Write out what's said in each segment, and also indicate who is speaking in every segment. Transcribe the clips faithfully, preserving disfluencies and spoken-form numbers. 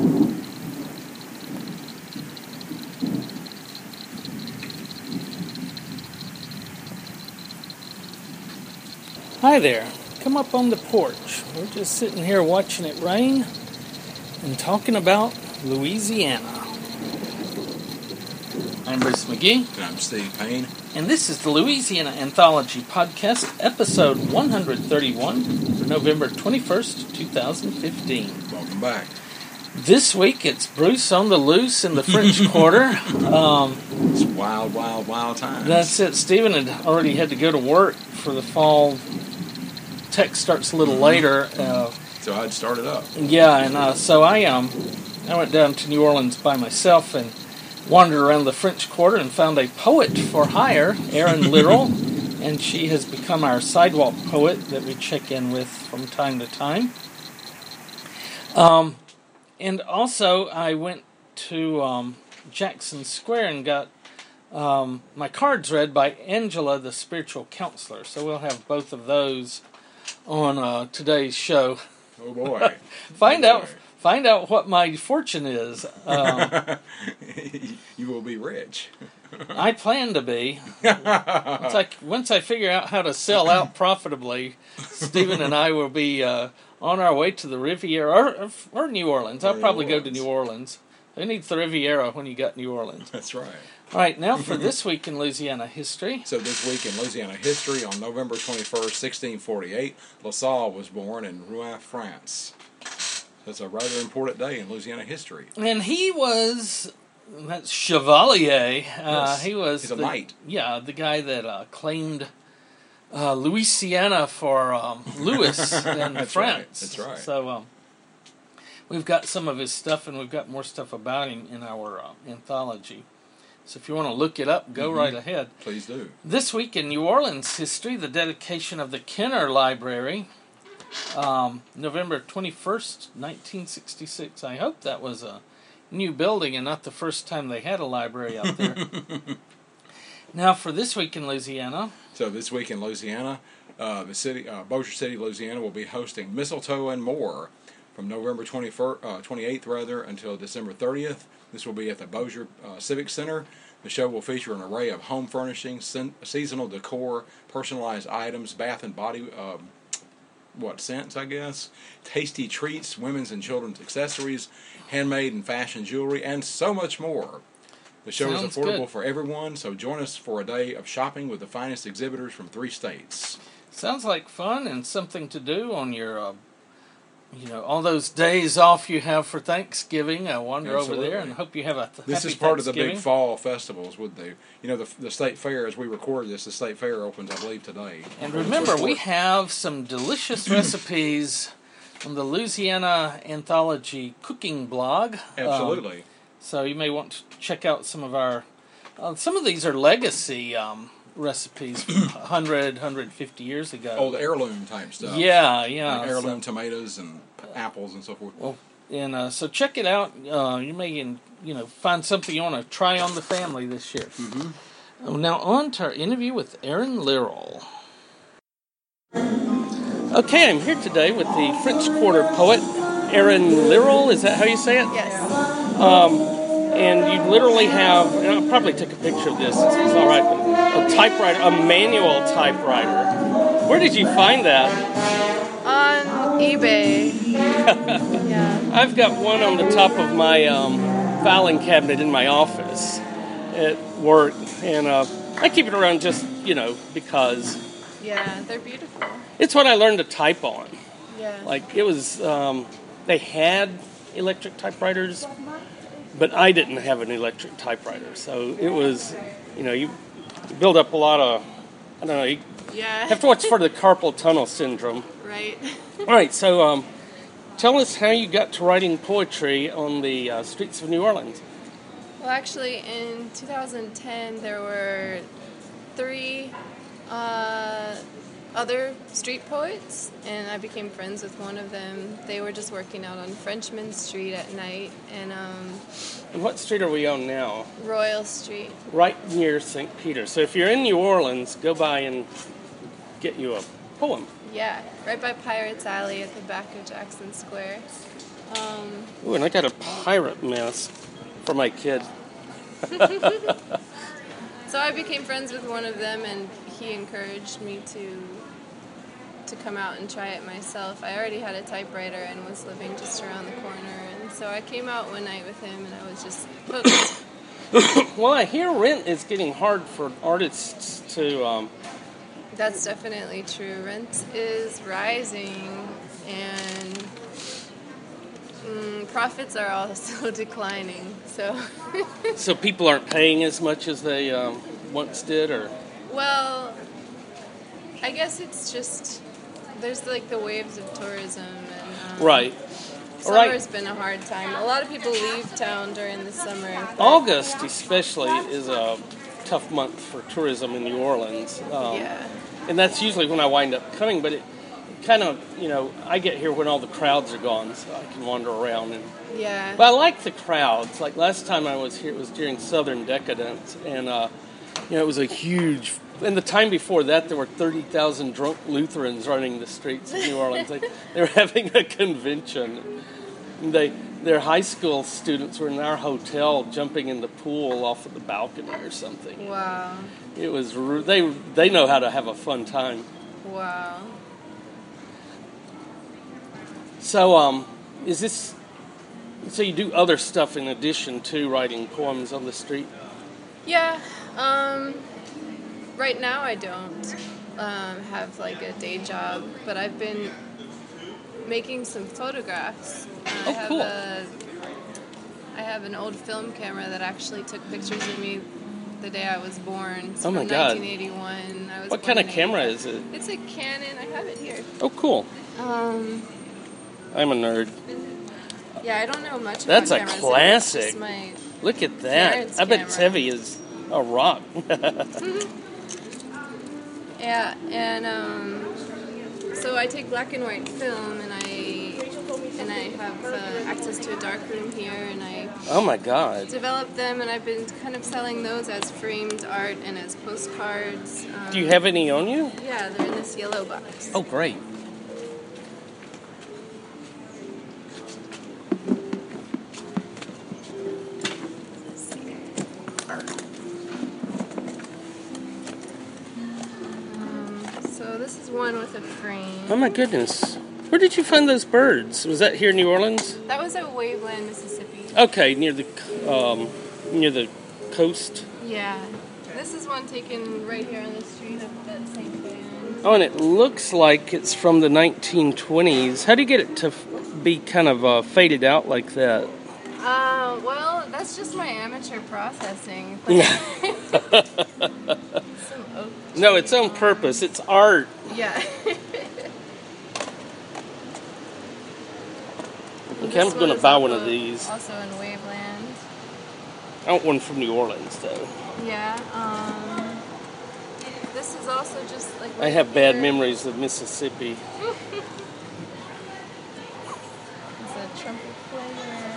Speaker 1: Hi there. Come up on the porch. We're just sitting here watching it rain and talking about Louisiana. I'm Bruce McGee.
Speaker 2: And I'm Steve Payne.
Speaker 1: And this is the Louisiana Anthology Podcast, episode one thirty-one for November twenty-first, twenty fifteen.
Speaker 2: Welcome back.
Speaker 1: This week it's Bruce on the loose in the French Quarter. Um,
Speaker 2: it's wild, wild, wild times.
Speaker 1: That's it. Stephen had already had to go to work for the fall. Tech starts a little mm-hmm. later. Uh,
Speaker 2: so I'd started up.
Speaker 1: Yeah, and uh, so I um I went down to New Orleans by myself and wandered around the French Quarter and found a poet for hire, Erin Little, and she has become our sidewalk poet that we check in with from time to time. Um, and also I went to um, Jackson Square and got um, my cards read by Angela, the spiritual counselor. So we'll have both of those on uh, today's show.
Speaker 2: Oh boy!
Speaker 1: Find
Speaker 2: oh
Speaker 1: out.
Speaker 2: boy.
Speaker 1: Find out what my fortune is. Um,
Speaker 2: you will be rich.
Speaker 1: I plan to be. Once I, once I figure out how to sell out profitably, Stephen and I will be uh, on our way to the Riviera, or, or New Orleans. I'll
Speaker 2: or
Speaker 1: probably
Speaker 2: New
Speaker 1: go to New Orleans. Who needs the Riviera when you got New Orleans?
Speaker 2: That's right.
Speaker 1: All right, now for this week in Louisiana history.
Speaker 2: So this week in Louisiana history, on November twenty-first, sixteen forty-eight, La Salle was born in Rouen, France. That's a rather important day in Louisiana history.
Speaker 1: And he was, that's Chevalier. Uh,
Speaker 2: yes,
Speaker 1: he was
Speaker 2: he's a
Speaker 1: the,
Speaker 2: knight.
Speaker 1: Yeah, the guy that uh, claimed uh, Louisiana for um, Louis in
Speaker 2: That's
Speaker 1: France.
Speaker 2: Right. That's right.
Speaker 1: So um, we've got some of his stuff, and we've got more stuff about him in our uh, anthology. So if you want to look it up, go mm-hmm. right ahead.
Speaker 2: Please do.
Speaker 1: This week in New Orleans history, the dedication of the Kenner Library. Um, November twenty-first, nineteen sixty-six. I hope that was a new building and not the first time they had a library out there. Now for this week in Louisiana.
Speaker 2: So this week in Louisiana, uh, the city, uh, Bossier City, Louisiana, will be hosting Mistletoe and More from November twenty-first, uh, twenty-eighth rather until December thirtieth. This will be at the Bossier uh, Civic Center. The show will feature an array of home furnishings, sen- seasonal decor, personalized items, bath and body. Um, what scents, I guess, tasty treats, women's and children's accessories, handmade and fashion jewelry, and so much more. The show
Speaker 1: Sounds
Speaker 2: is affordable
Speaker 1: good.
Speaker 2: for everyone, so join us for a day of shopping with the finest exhibitors from three states.
Speaker 1: Sounds like fun and something to do on your, uh, you know, all those days off you have for Thanksgiving. I wander
Speaker 2: Absolutely.
Speaker 1: over there and hope you have a th-
Speaker 2: This
Speaker 1: happy
Speaker 2: is part of the
Speaker 1: Thanksgiving.
Speaker 2: big fall festivals. With the, you know, the the state fair. As we record this, the state fair opens, I believe, today.
Speaker 1: And remember, we have some delicious recipes from the Louisiana Anthology cooking blog.
Speaker 2: Absolutely.
Speaker 1: Um, so you may want to check out some of our. Uh, some of these are legacy um, recipes from one hundred, one hundred fifty years ago.
Speaker 2: Old heirloom type stuff.
Speaker 1: Yeah, yeah.
Speaker 2: Like heirloom
Speaker 1: so,
Speaker 2: tomatoes and apples and so forth.
Speaker 1: Well, and uh, so check it out. Uh, you may, you know, find something you want to try on the family this year.
Speaker 2: Mm-hmm.
Speaker 1: Now on to our interview with Erin Little. Okay, I'm here today with the French Quarter poet, Erin Little. Is that how you say it?
Speaker 3: Yes.
Speaker 1: Um, and you literally have, and I'll probably take a picture of this, it's all right, but a typewriter, a manual typewriter. Where did you find that?
Speaker 3: On eBay. Yeah.
Speaker 1: I've got one on the top of my um, filing cabinet in my office at work, and uh, I keep it around just, you know, because...
Speaker 3: Yeah, they're beautiful.
Speaker 1: It's what I learned to type on.
Speaker 3: Yeah.
Speaker 1: Like, it was, um, they had electric typewriters, but I didn't have an electric typewriter. So it was, you know, you build up a lot of, I don't know, you
Speaker 3: yeah.
Speaker 1: have to watch for the carpal tunnel syndrome.
Speaker 3: Right.
Speaker 1: All right, so um, tell us how you got to writing poetry on the uh, streets of New Orleans.
Speaker 3: Well, actually, in two thousand ten, there were three uh, other street poets, and I became friends with one of them. They were just working out on Frenchman Street at night, and um,
Speaker 1: And what street are we on now?
Speaker 3: Royal Street.
Speaker 1: Right near Saint Peter. So if you're in New Orleans, go by and get you a poem.
Speaker 3: Yeah, right by Pirates Alley at the back of Jackson Square. Um,
Speaker 4: Ooh, and I got a pirate mask for my kid.
Speaker 3: so I became friends with one of them, and he encouraged me to to come out and try it myself. I already had a typewriter and was living just around the corner, and so I came out one night with him, and I was just hooked.
Speaker 4: Well, I hear rent is getting hard for artists to... Um,
Speaker 3: That's definitely true. Rent is rising, and mm, profits are also declining. So,
Speaker 4: so people aren't paying as much as they um, once did, or...
Speaker 3: well, I guess it's just there's like the waves of tourism, and um,
Speaker 4: right.
Speaker 3: summer's
Speaker 4: Right.
Speaker 3: been a hard time. A lot of people leave town during the summer. but-
Speaker 4: August, especially, is a tough month for tourism in New Orleans. Um,
Speaker 3: yeah.
Speaker 4: And that's usually when I wind up coming, but it kind of, you know, I get here when all the crowds are gone, so I can wander around. And
Speaker 3: Yeah.
Speaker 4: But I like the crowds. Like last time I was here, it was during Southern Decadence, and, uh, you know, it was a huge... And the time before that, there were thirty thousand drunk Lutherans running the streets of New Orleans. They, they were having a convention. And they, their high school students were in our hotel jumping in the pool off of the balcony or something.
Speaker 3: Wow.
Speaker 4: It was they they know how to have a fun time.
Speaker 3: Wow.
Speaker 4: So um, is this? So you do other stuff in addition to writing poems on the street?
Speaker 3: Yeah. Um, right now I don't um, have like a day job, but I've been making some photographs. Uh,
Speaker 4: Oh,
Speaker 3: I have
Speaker 4: cool.
Speaker 3: A, I have an old film camera that actually took pictures of me the day I was born. It's
Speaker 4: Oh my
Speaker 3: from
Speaker 4: God.
Speaker 3: nineteen eighty-one. I was
Speaker 4: What
Speaker 3: born
Speaker 4: kind of
Speaker 3: in
Speaker 4: camera
Speaker 3: eighty-five.
Speaker 4: is it?
Speaker 3: It's a Canon. I have it here.
Speaker 4: Oh, cool.
Speaker 3: Um,
Speaker 4: I'm a nerd.
Speaker 3: yeah, I don't know much
Speaker 4: That's a
Speaker 3: about cameras.
Speaker 4: classic.
Speaker 3: It's just my
Speaker 4: Look at that.
Speaker 3: Parents'
Speaker 4: I bet it's
Speaker 3: camera.
Speaker 4: heavy as a rock.
Speaker 3: Yeah, and um, so I take black and white film, and I and I have uh, access to a darkroom here, and I
Speaker 4: Oh my God.
Speaker 3: develop them, and I've been kind of selling those as framed art and as postcards. Um,
Speaker 4: Do you have any on you?
Speaker 3: Yeah, they're in this yellow box.
Speaker 4: Oh, great.
Speaker 3: Um, so this is one with a frame.
Speaker 4: Oh my goodness. Where did you find those birds? Was that here in New Orleans?
Speaker 3: That was at Waveland, Mississippi.
Speaker 4: Okay, near the um, near the coast.
Speaker 3: Yeah. This is one taken right here on the street of that same band.
Speaker 4: Oh, and it looks like it's from the nineteen twenties. How do you get it to f- be kind of uh, faded out like that?
Speaker 3: Uh, well, that's just my amateur processing. It's like some oak
Speaker 4: No, it's on purpose. It's art.
Speaker 3: Yeah.
Speaker 4: Okay, I'm going to buy one of these.
Speaker 3: Also in Waveland.
Speaker 4: I want one from New Orleans, though.
Speaker 3: Yeah. Um, this is also just like.
Speaker 4: I
Speaker 3: right
Speaker 4: have bad
Speaker 3: here.
Speaker 4: memories of Mississippi.
Speaker 3: It's a trumpet player.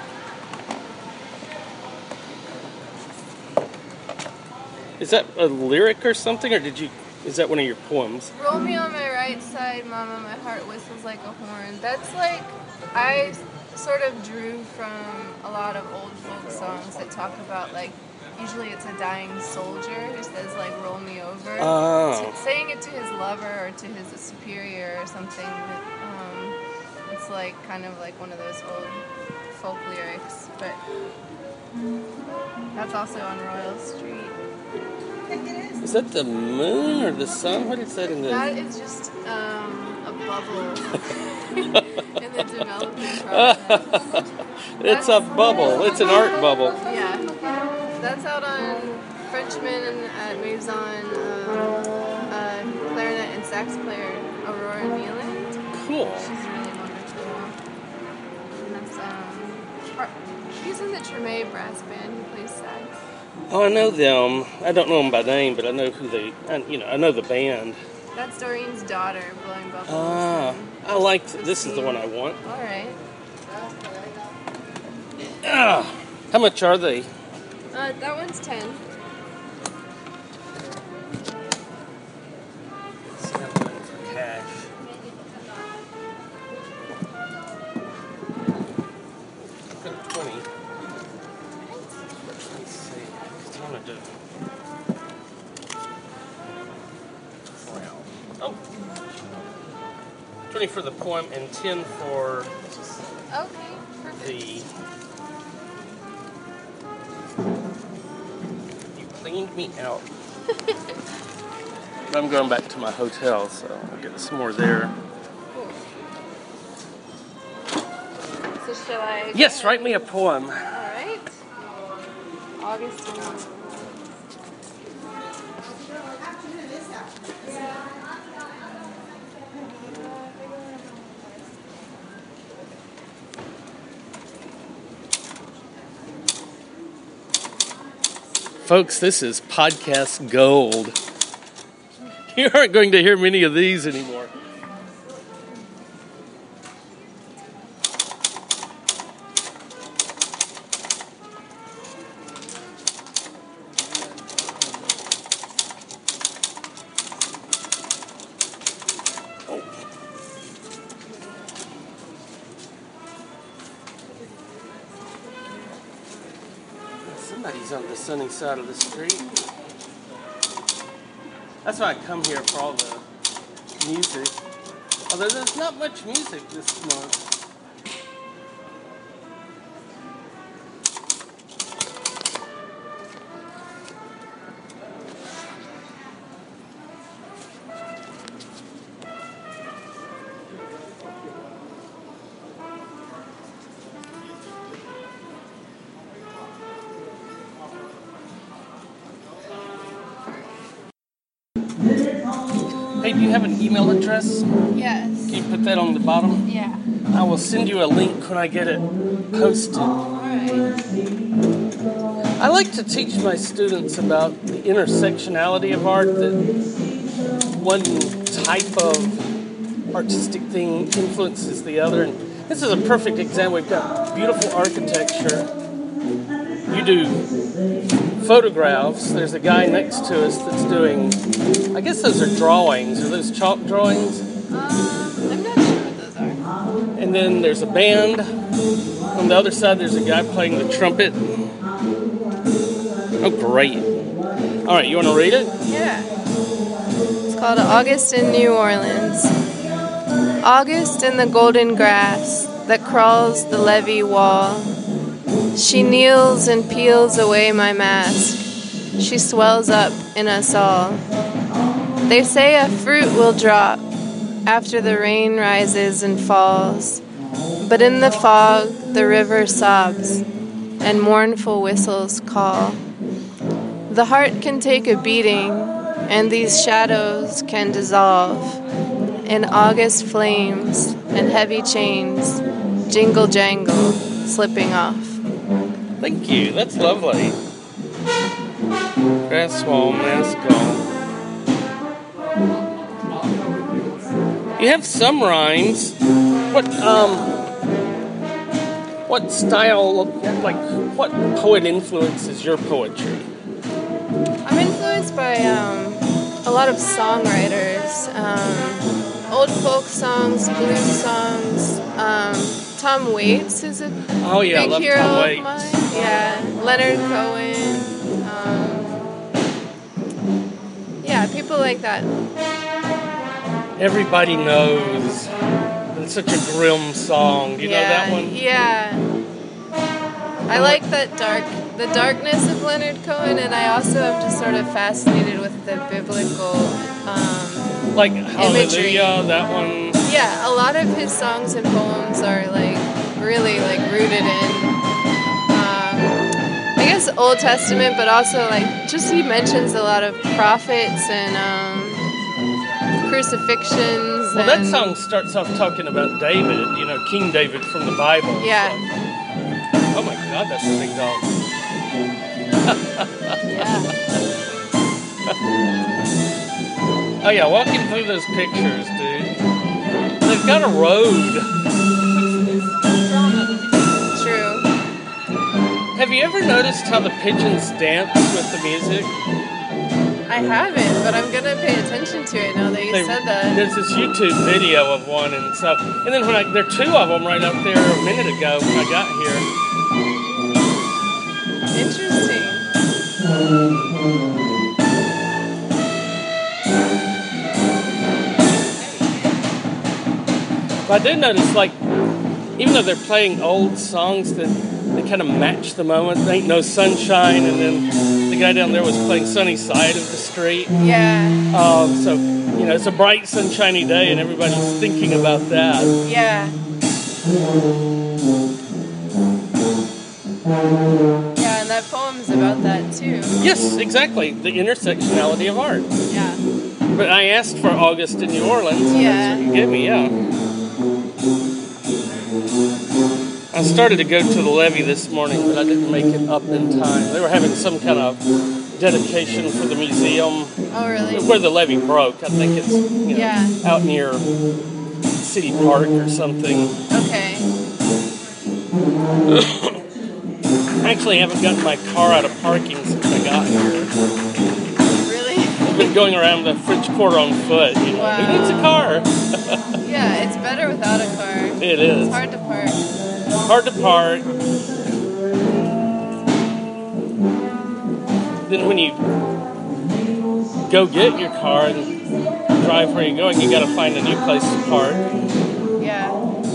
Speaker 4: Is that a lyric or something, or did you? Is that one of your poems?
Speaker 3: Roll me on my right side, mama, my heart whistles like a horn. That's like, I sort of drew from a lot of old folk songs that talk about like, usually it's a dying soldier who says like, roll me over.
Speaker 4: Oh.
Speaker 3: To- saying it to his lover or to his superior or something. That, um, it's like kind of like one of those old folk lyrics, but that's also on Royal Street.
Speaker 4: Is that the moon or the sun? What is that in
Speaker 3: That
Speaker 4: the?
Speaker 3: is just um, a bubble in the development process.
Speaker 4: It's a bubble. It's an art bubble.
Speaker 3: Yeah, that's out on Frenchman at Maison, um, uh, clarinet and sax player Aurora Nealand.
Speaker 4: Cool.
Speaker 3: She's really wonderful. And that's um, her- she's in the Treme brass band who plays sax.
Speaker 4: Oh, I know them. I don't know them by name, but I know who they. I, you know, I know the band.
Speaker 3: That's Doreen's daughter, blowing bubbles.
Speaker 4: Ah, I like. This is the one I want.
Speaker 3: All right.
Speaker 4: Ah, how much are they?
Speaker 3: Uh, that one's ten.
Speaker 4: For cash. twenty. Let's see. I want to do. Oh. twenty for the poem and ten for
Speaker 3: Okay, perfect.
Speaker 4: the. You cleaned me out. I'm going back to my hotel, so I'll get some more there.
Speaker 3: So shall I?
Speaker 4: Yes, write me a poem.
Speaker 3: All right. August.
Speaker 4: Folks, this is podcast gold. You aren't going to hear many of these anymore. Somebody's on the sunny side of the street. That's why I come here for all the music. Although there's not much music this month. Hey, do you have an email address?
Speaker 3: Yes.
Speaker 4: Can you put that on the bottom?
Speaker 3: Yeah.
Speaker 4: I will send you a link when I get it posted.
Speaker 3: All right.
Speaker 4: I like to teach my students about the intersectionality of art, that one type of artistic thing influences the other. And this is a perfect example. We've got beautiful architecture. You do photographs. There's a guy next to us that's doing, I guess those are drawings. Are those chalk drawings?
Speaker 3: Um, I'm not sure what those are.
Speaker 4: And then there's a band. On the other side, there's a guy playing the trumpet. Oh, great. All right, you want to read it?
Speaker 3: Yeah. It's called August in New Orleans. August in the golden grass that crawls the levee wall. She kneels and peels away my mask. She swells up in us all. They say a fruit will drop after the rain rises and falls. But in the fog, the river sobs and mournful whistles call. The heart can take a beating, and these shadows can dissolve in August flames and heavy chains, jingle jangle, slipping off.
Speaker 4: Thank you. That's lovely. Grasswall, Mescal. You have some rhymes. What um, what style? Like, what poet influences your poetry?
Speaker 3: I'm influenced by um, a lot of songwriters, um, old folk songs, blues songs. Um, Tom Waits is a
Speaker 4: Oh yeah, I
Speaker 3: big
Speaker 4: love
Speaker 3: hero
Speaker 4: Tom
Speaker 3: of
Speaker 4: Waits.
Speaker 3: mine. Yeah, Leonard Cohen. Um, yeah, people like that.
Speaker 4: Everybody knows. It's such a grim song. Do you
Speaker 3: yeah,
Speaker 4: know that one?
Speaker 3: Yeah. I like that dark, the darkness of Leonard Cohen, and I also am just sort of fascinated with the biblical um,
Speaker 4: Like
Speaker 3: imagery.
Speaker 4: Hallelujah, that one.
Speaker 3: Yeah, a lot of his songs and poems are like really like rooted in, um, I guess Old Testament, but also like just he mentions a lot of prophets and um, crucifixions.
Speaker 4: Well, that
Speaker 3: and,
Speaker 4: song starts off talking about David, you know, King David from the Bible.
Speaker 3: Yeah.
Speaker 4: So. Oh my God, that's a big dog.
Speaker 3: Yeah.
Speaker 4: Oh yeah, walking through those pictures, dude. They've got a road.
Speaker 3: True.
Speaker 4: Have you ever noticed how the pigeons dance with the music?
Speaker 3: I haven't, but I'm gonna pay attention to it now that you
Speaker 4: They-
Speaker 3: said that.
Speaker 4: There's this YouTube video of one, and so, and then when I, there are two of them right up there a minute ago when I got here,
Speaker 3: Interesting.
Speaker 4: But I did notice, like, even though they're playing old songs, that they kind of match the moment. There ain't no sunshine, and then the guy down there was playing Sunny Side of the Street.
Speaker 3: Yeah.
Speaker 4: Um, so, you know, it's a bright, sunshiny day, and everybody's thinking about that.
Speaker 3: Yeah. Yeah, and that poem's about that too.
Speaker 4: Yes, exactly. The intersectionality of art.
Speaker 3: Yeah.
Speaker 4: But I asked for August in New Orleans, and
Speaker 3: Yeah.
Speaker 4: that's what you gave me, yeah. I started to go to the levee this morning, but I didn't make it up in time. They were having some kind of dedication for the museum.
Speaker 3: Oh, really?
Speaker 4: Where the levee broke. I think it's, you know,
Speaker 3: Yeah.
Speaker 4: out near City Park or something.
Speaker 3: Okay.
Speaker 4: I actually haven't gotten my car out of parking since I got here.
Speaker 3: Really?
Speaker 4: I've been going around the French Quarter on foot. You know,
Speaker 3: Wow.
Speaker 4: who needs a car?
Speaker 3: Yeah, it's better without a car.
Speaker 4: It is.
Speaker 3: It's hard to park.
Speaker 4: Hard to park. Then when you go get your car and drive where you're going, you got to find a new place to park.
Speaker 3: Yeah.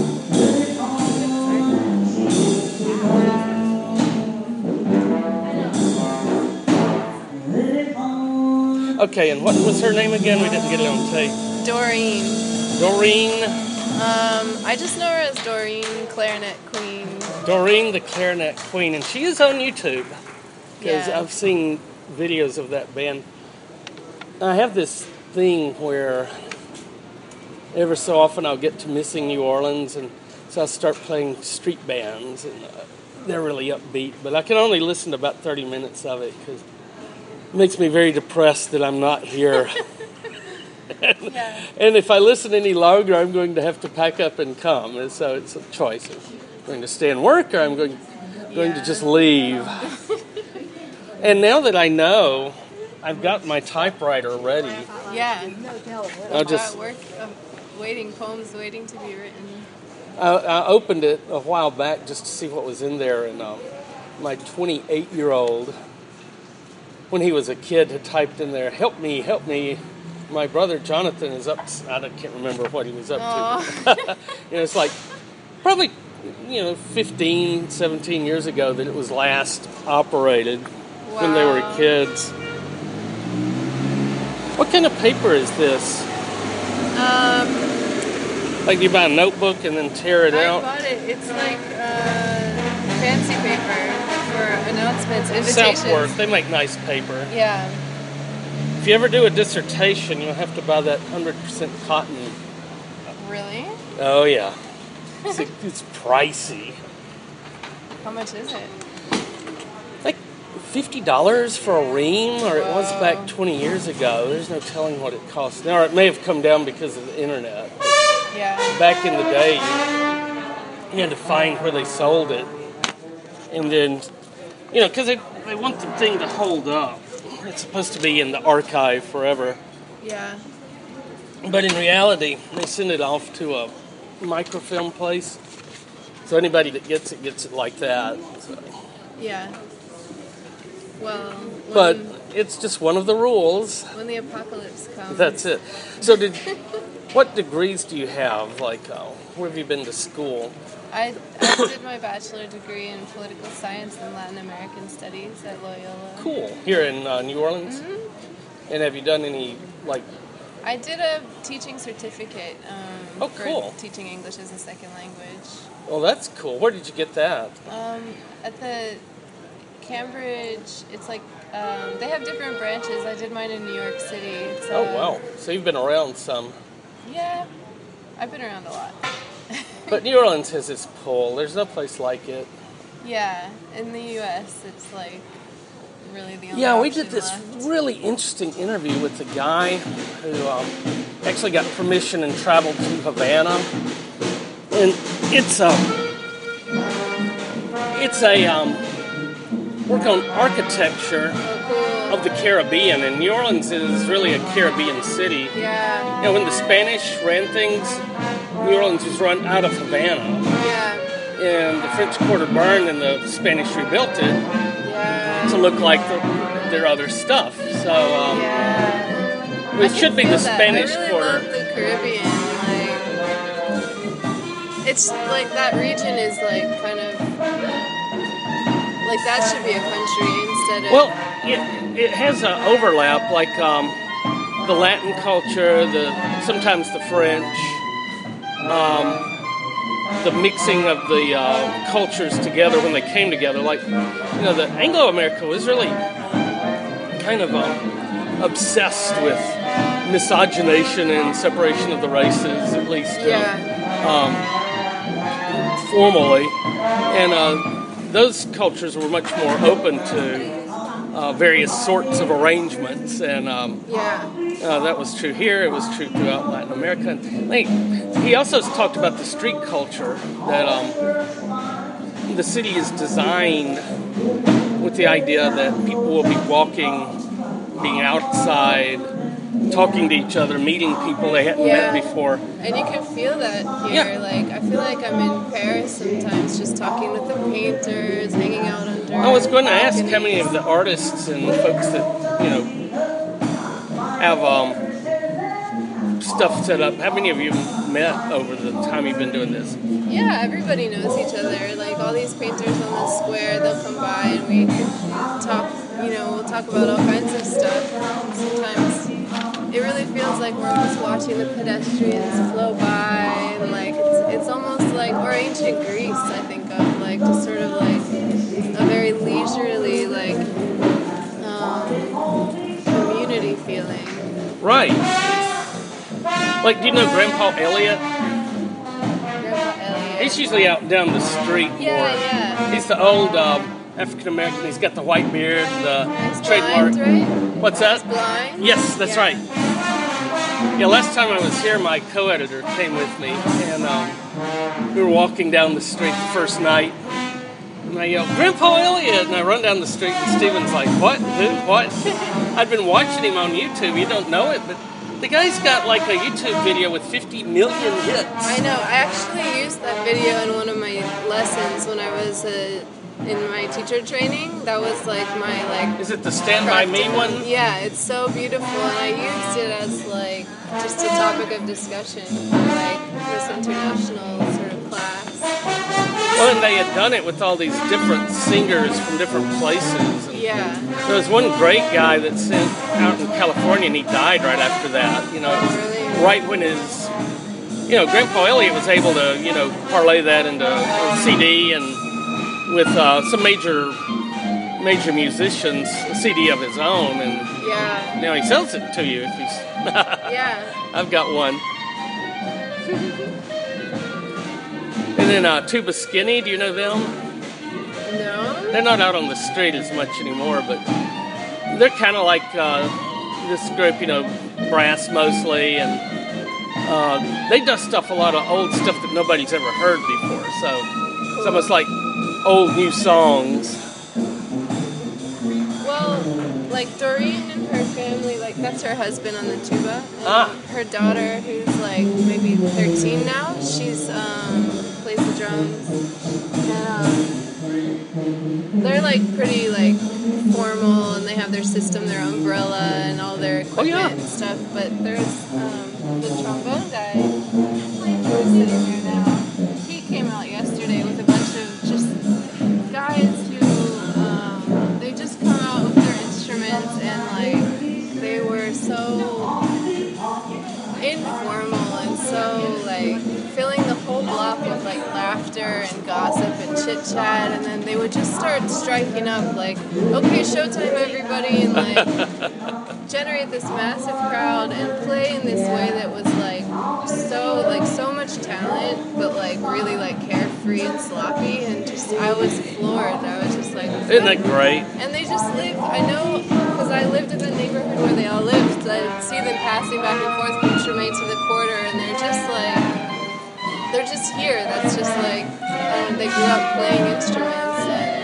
Speaker 4: Okay, and what was her name again? We didn't get it on tape.
Speaker 3: Doreen.
Speaker 4: Doreen.
Speaker 3: Um, I just know her as Doreen, Clarinet Queen.
Speaker 4: Doreen, the Clarinet Queen, and she is on YouTube because
Speaker 3: Yeah.
Speaker 4: I've seen videos of that band. I have this thing where ever so often I'll get to missing New Orleans, and so I'll start playing street bands, and uh, they're really upbeat, but I can only listen to about thirty minutes of it because it makes me very depressed that I'm not here. and,
Speaker 3: Yeah.
Speaker 4: and if I listen any longer, I'm going to have to pack up and come, and so it's a choice. I'm going to stay and work, or I'm going, going to
Speaker 3: Yeah.
Speaker 4: just leave. And now that I know, I've got my typewriter ready.
Speaker 3: Yeah.
Speaker 4: I'll just
Speaker 3: At work, uh, waiting, poems waiting to be written.
Speaker 4: I, I opened it a while back just to see what was in there, and um, my twenty-eight-year-old, when he was a kid, had typed in there, "Help me, help me. My brother Jonathan is up." I don't- can't remember what he was up to. You know, it's like probably, you know, fifteen, seventeen years ago that it was last operated when they were
Speaker 3: Wow.
Speaker 4: kids. What kind of paper is this?
Speaker 3: Um,
Speaker 4: Like, you buy a notebook and then tear it
Speaker 3: I
Speaker 4: out?
Speaker 3: bought it. It's like uh, fancy paper for announcements, invitations.
Speaker 4: Southworth, they make nice paper.
Speaker 3: Yeah.
Speaker 4: If you ever do a dissertation, you'll have to buy that one hundred percent cotton.
Speaker 3: Really?
Speaker 4: Oh, yeah. It's, it's pricey.
Speaker 3: How much is it?
Speaker 4: Like fifty dollars for a ream, or it was
Speaker 3: Whoa.
Speaker 4: back twenty years ago. There's no telling what it costs now. Or it may have come down because of the internet.
Speaker 3: Yeah.
Speaker 4: Back in the day, you, you had to find where they sold it. And then, you know, because they, they want the thing to hold up. It's supposed to be in the archive forever.
Speaker 3: Yeah.
Speaker 4: But in reality, they send it off to a microfilm place. So anybody that gets it gets it like that. So.
Speaker 3: Yeah. Well, when,
Speaker 4: But it's just one of the rules.
Speaker 3: when the apocalypse comes.
Speaker 4: That's it. So did what degrees do you have? Like, uh, where have you been to school?
Speaker 3: I, I did my bachelor degree in political science and Latin American studies at Loyola.
Speaker 4: Cool. Here in uh, New Orleans?
Speaker 3: Mm-hmm.
Speaker 4: And have you done any, like,
Speaker 3: I did a teaching certificate um,
Speaker 4: Oh,
Speaker 3: for
Speaker 4: cool.
Speaker 3: teaching English as a second language.
Speaker 4: well, that's cool. Where did you get that?
Speaker 3: Um, at the Cambridge, it's like, um, they have different branches. I did mine in New York City. It's,
Speaker 4: Oh,
Speaker 3: uh,
Speaker 4: wow. So you've been around some.
Speaker 3: Yeah, I've been around a lot.
Speaker 4: But New Orleans has its pull. There's no place like it.
Speaker 3: Yeah, in the U S, it's like really the only
Speaker 4: Yeah, we
Speaker 3: option
Speaker 4: did this
Speaker 3: left.
Speaker 4: really interesting interview with a guy who um, actually got permission and traveled to Havana. And it's a, it's a um, work on architecture
Speaker 3: Oh,
Speaker 4: of the Caribbean. And New Orleans is really a Caribbean city.
Speaker 3: cool. Yeah,
Speaker 4: You know, when the Spanish ran things, New Orleans was run out of Havana.
Speaker 3: yeah.
Speaker 4: and the French Quarter burned and the Spanish rebuilt it
Speaker 3: Yeah.
Speaker 4: to look like the, their other stuff. So um,
Speaker 3: Yeah.
Speaker 4: it
Speaker 3: I
Speaker 4: should
Speaker 3: can
Speaker 4: be
Speaker 3: feel
Speaker 4: the
Speaker 3: that.
Speaker 4: Spanish
Speaker 3: I really
Speaker 4: Quarter.
Speaker 3: love the Caribbean. Like, it's like that region is like kind of like that should be a country instead of.
Speaker 4: Well, it, it has an overlap, like um, the Latin culture, the sometimes the French, um, the mixing of the uh, cultures together when they came together. Like, you know, the Anglo-America was really kind of um, obsessed with misogynation and separation of the races, at least uh,
Speaker 3: yeah.
Speaker 4: um, formally, and uh, those cultures were much more open to uh, various sorts of arrangements, and um,
Speaker 3: Yeah.
Speaker 4: uh, that was true here. It was true throughout Latin America. And like, he also talked about the street culture, that um, the city is designed with the idea that people will be walking, being outside, talking to each other, meeting people they hadn't
Speaker 3: Yeah.
Speaker 4: met before.
Speaker 3: And you can feel that here.
Speaker 4: Yeah.
Speaker 3: Like, I feel like I'm in Paris sometimes, just talking with the painters, hanging out under.
Speaker 4: I was going to ask how many
Speaker 3: balconies.
Speaker 4: of the artists and folks that, you know, have um, stuff set up, how many of you met over the time you've been doing this?
Speaker 3: Yeah, everybody knows each other. Like, all these painters on the square, they'll come by and we talk, you know, we'll talk about all kinds of stuff. Sometimes it really feels like we're almost watching the pedestrians flow by, and like, it's, it's almost like, or ancient Greece, I think of, like, just sort of like a very leisurely, like, um, community feeling.
Speaker 4: Right. Like, do you know Grandpa Elliot?
Speaker 3: Grandpa Elliot.
Speaker 4: He's usually out down the street more.
Speaker 3: Yeah, yeah.
Speaker 4: He's the old um, African American. He's got the white beard, the
Speaker 3: He's
Speaker 4: trademark.
Speaker 3: blind, right?
Speaker 4: What's that?
Speaker 3: He's blind?
Speaker 4: Yes, that's
Speaker 3: Yeah.
Speaker 4: right. Yeah, last time I was here, my co-editor came with me, and um, we were walking down the street the first night, and I yelled, "Grandpa Elliot!" And I run down the street, and Steven's like, "What? Who? What?" I'd been watching him on YouTube. You don't know it, but the guy's got like a YouTube video with fifty million hits.
Speaker 3: I know. I actually used that video in one of my lessons when I was uh, in my teacher training. That was like my like.
Speaker 4: Is it the Stand By Me
Speaker 3: practical-
Speaker 4: one?
Speaker 3: Yeah, it's so beautiful, and I used it as like just a topic of discussion for like this international sort of class.
Speaker 4: Well, and they had done it with all these different singers from different places. And
Speaker 3: Yeah.
Speaker 4: there was one great guy that sent out in California, and he died right after that. You know, it was
Speaker 3: Really?
Speaker 4: right when his, you know, Grandpa Elliot was able to, you know, parlay that into a C D, and with uh, some major, major musicians, a C D of his own, and
Speaker 3: Yeah.
Speaker 4: now he sells it to you if he's.
Speaker 3: Yeah.
Speaker 4: I've got one. And then uh, Tuba Skinny, do you know them?
Speaker 3: No.
Speaker 4: They're not out on the street as much anymore, but they're kind of like uh, this group, you know, brass mostly, and uh, they dust off a lot of old stuff that nobody's ever heard before. So it's almost like old new songs.
Speaker 3: Well, like Doreen and her family, like that's her husband on the tuba. And
Speaker 4: Ah.
Speaker 3: her daughter, who's like maybe thirteen now, she's um, plays the drums. And um, they're like pretty like formal, and they have their system, their umbrella, and all their equipment
Speaker 4: yeah.
Speaker 3: and stuff. But there's um, the trombone guy who's sitting there now. He came out yesterday with a bunch of just guys who um, they just come out with their instruments, and like they were so informal and so like filling the whole block with like laughter and gossip and chit chat, and then they would just start striking up like, okay, showtime everybody, and like generate this massive crowd and play in this way that was like so like so much talent, but like really like carefree and sloppy, and just I was floored. I was just like,
Speaker 4: Isn't that great?
Speaker 3: and they just live, I know, because I lived in the neighborhood where they all lived. I'd see them passing back and forth from Tremay to the quarter, and they're just like, they're just here. That's just like, um, they grew up playing instruments.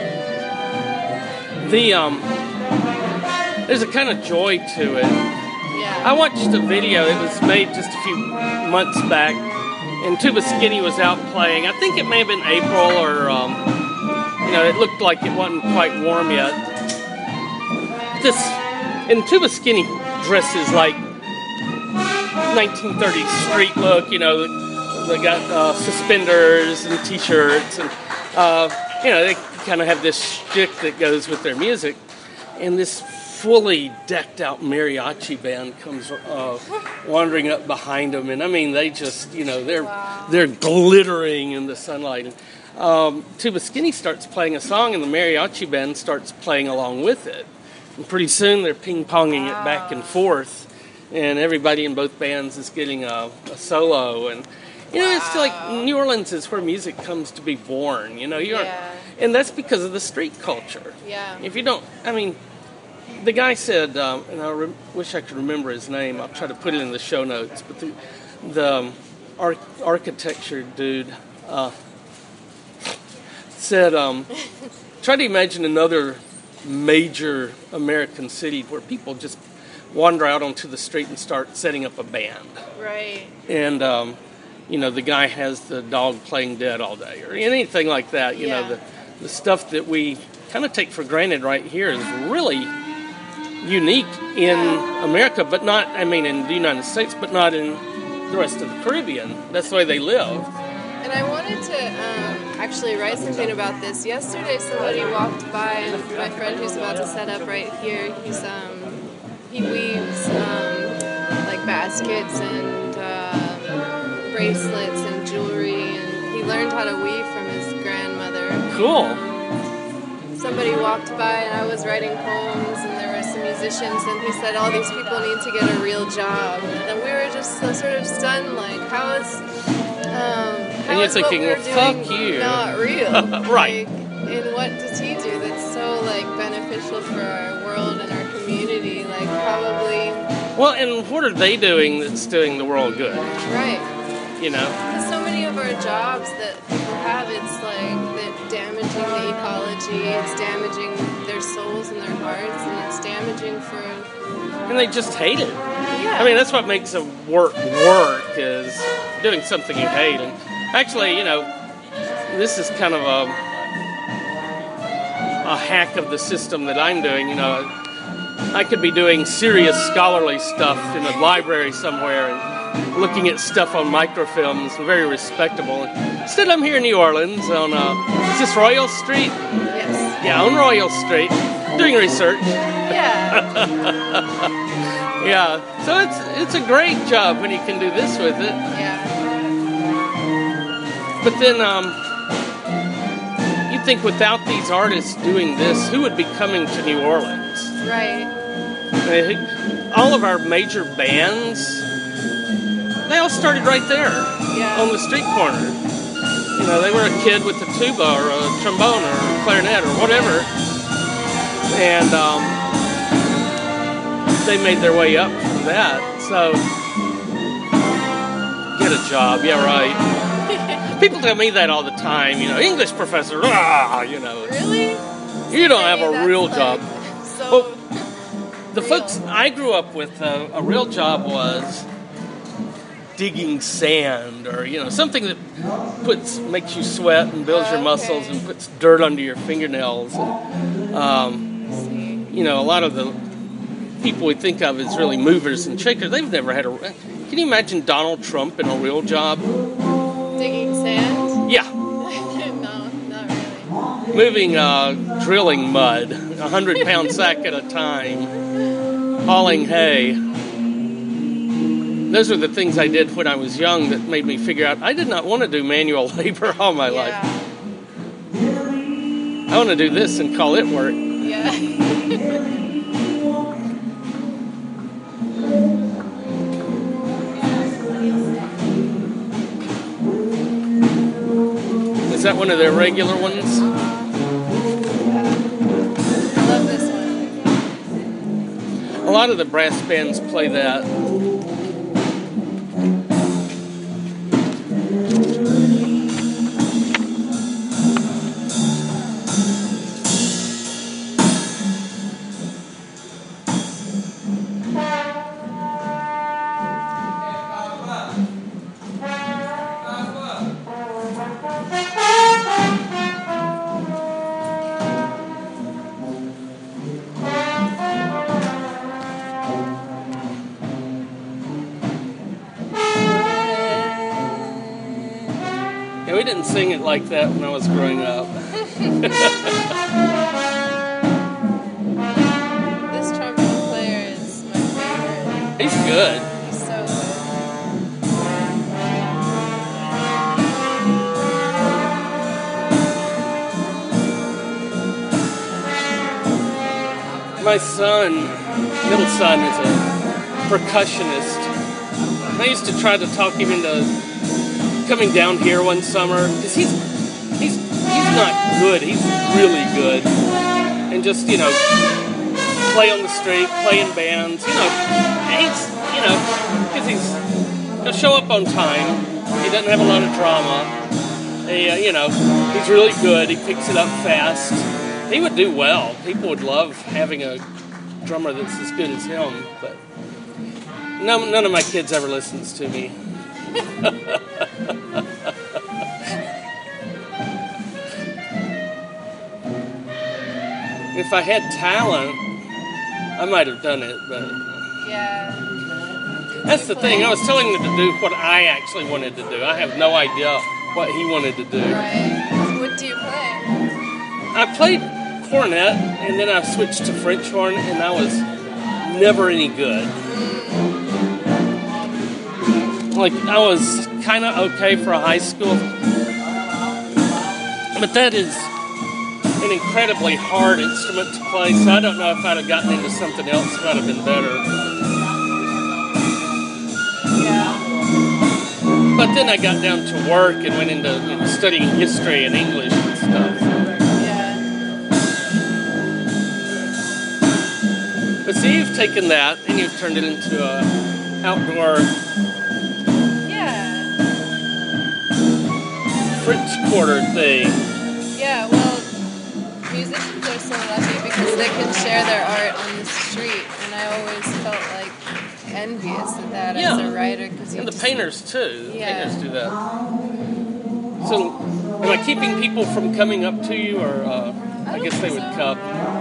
Speaker 3: And,
Speaker 4: The um, there's a kind of joy to it.
Speaker 3: yeah.
Speaker 4: I watched a video. It was made just a few months back, and Tuba Skinny was out playing. I think it may have been April, or um, you know, it looked like it wasn't quite warm yet. This and Tuba Skinny dresses like nineteen thirties street look. You know, they got uh, suspenders and T-shirts, and uh, you know, they kind of have this shtick that goes with their music. And this fully decked out mariachi band comes uh, wandering up behind them, and I mean, they just, you know, they're
Speaker 3: Wow.
Speaker 4: they're glittering in the sunlight. And um, Tuba Skinny starts playing a song, and the mariachi band starts playing along with it. And pretty soon, they're ping-ponging
Speaker 3: Wow.
Speaker 4: it back and forth, and everybody in both bands is getting a, a solo. And you know, it's like New Orleans is where music comes to be born. You know, you aren't,
Speaker 3: Yeah.
Speaker 4: and that's because of the street culture.
Speaker 3: Yeah.
Speaker 4: If you don't, I mean, the guy said, um, and I re- wish I could remember his name. I'll try to put it in the show notes. But the, the um, arch- architecture dude uh, said, um, try to imagine another major American city where people just wander out onto the street and start setting up a band.
Speaker 3: Right.
Speaker 4: And, um, you know, the guy has the dog playing dead all day or anything like that. You
Speaker 3: Yeah.
Speaker 4: know, the, the stuff that we kind of take for granted right here is really unique in America, but not, I mean, in the United States, but not in the rest of the Caribbean. That's the way they live.
Speaker 3: And I wanted to um, actually write something about this. Yesterday, somebody walked by, and my friend who's about to set up right here, he's um, he weaves um, like baskets and uh, bracelets and jewelry, and he learned how to weave from his grandmother.
Speaker 4: Cool.
Speaker 3: Somebody walked by, and I was writing poems, and there were some musicians, and he said, all these people need to get a real job. And we were just so sort of stunned, like, how is, um, how
Speaker 4: you're
Speaker 3: is
Speaker 4: thinking,
Speaker 3: what
Speaker 4: well,
Speaker 3: we're doing
Speaker 4: fuck you.
Speaker 3: not real?
Speaker 4: Right.
Speaker 3: Like, and what does he do that's so, like, beneficial for our world and our community? Like, probably,
Speaker 4: Well, and what are they doing that's doing the world good?
Speaker 3: right.
Speaker 4: You know?
Speaker 3: Because so many of our jobs that people have, it's like that damaging the ecology, it's damaging their souls and their hearts, and it's damaging for,
Speaker 4: And they just hate it.
Speaker 3: yeah.
Speaker 4: I mean, that's what makes a work work, is doing something you hate. And actually, you know, this is kind of a, a hack of the system that I'm doing. You know, I could be doing serious scholarly stuff in a library somewhere and looking at stuff on microfilms, very respectable. Instead, I'm here in New Orleans on, uh, is this Royal Street?
Speaker 3: Yes.
Speaker 4: Yeah, on Royal Street, doing research.
Speaker 3: Yeah.
Speaker 4: Yeah, so it's it's a great job when you can do this with it.
Speaker 3: Yeah.
Speaker 4: But then, um, you think without these artists doing this, who would be coming to New Orleans?
Speaker 3: Right.
Speaker 4: I mean, who- all of our major bands, they all started right there
Speaker 3: Yeah.
Speaker 4: on the street corner. You know, they were a kid with a tuba or a trombone or a clarinet or whatever, and um, they made their way up from that. So, get a job, yeah, right. People tell me that all the time, you know, English professor, ah, you know.
Speaker 3: Really?
Speaker 4: You don't have
Speaker 3: Maybe
Speaker 4: a
Speaker 3: that's
Speaker 4: real
Speaker 3: like
Speaker 4: job.
Speaker 3: So,
Speaker 4: Well, the
Speaker 3: real.
Speaker 4: folks I grew up with, uh, a real job was digging sand, or you know, something that puts makes you sweat and builds your
Speaker 3: Okay.
Speaker 4: muscles and puts dirt under your fingernails. And, um,
Speaker 3: see.
Speaker 4: you know, a lot of the people we think of as really movers and shakers, they've never had a. Can you imagine Donald Trump in a real job?
Speaker 3: Digging sand?
Speaker 4: Yeah,
Speaker 3: No, not really.
Speaker 4: moving, uh, drilling mud, a hundred pound sack at a time, hauling hay. Those are the things I did when I was young that made me figure out I did not want to do manual labor all my life.
Speaker 3: Yeah.
Speaker 4: I want to do this and call it work.
Speaker 3: Yeah.
Speaker 4: Is that one of their regular ones?
Speaker 3: I love this one.
Speaker 4: A lot of the brass bands play that. didn't sing it like that when I was growing up.
Speaker 3: This trombone player is my favorite.
Speaker 4: He's good.
Speaker 3: He's so good.
Speaker 4: My son, middle son, is a percussionist. And I used to try to talk him into coming down here one summer because he's he's he's not good. He's really good, and just you know play on the street, play in bands. You know, he's you know because he's he'll show up on time. He doesn't have a lot of drama. He, uh, you know, he's really good. He picks it up fast. He would do well. People would love having a drummer that's as good as him, but none, none of my kids ever listens to me. If I had talent, I might have done it, but
Speaker 3: Yeah.
Speaker 4: that's the thing. I was telling him to do what I actually wanted to do. I have no idea what he wanted to do.
Speaker 3: Right. What do you play?
Speaker 4: I played cornet, and then I switched to French horn, and I was never any good. Like, I was kind of okay for a high school, but that is an incredibly hard instrument to play, so I don't know if I'd have gotten into something else, it might have been better.
Speaker 3: Yeah.
Speaker 4: But then I got down to work and went into you know, studying history and English and stuff.
Speaker 3: Yeah.
Speaker 4: But see, you've taken that and you've turned it into a outdoor
Speaker 3: Yeah.
Speaker 4: French Quarter thing.
Speaker 3: Yeah, well, musicians are so lucky because they can share their art on the street, and I always felt like envious of that
Speaker 4: Yeah.
Speaker 3: as a writer. Cause you
Speaker 4: And the
Speaker 3: just-
Speaker 4: painters too. The
Speaker 3: Yeah.
Speaker 4: painters do that. So, am I keeping people from coming up to you, or uh, I,
Speaker 3: I
Speaker 4: guess
Speaker 3: don't
Speaker 4: they
Speaker 3: think
Speaker 4: would
Speaker 3: so.
Speaker 4: come?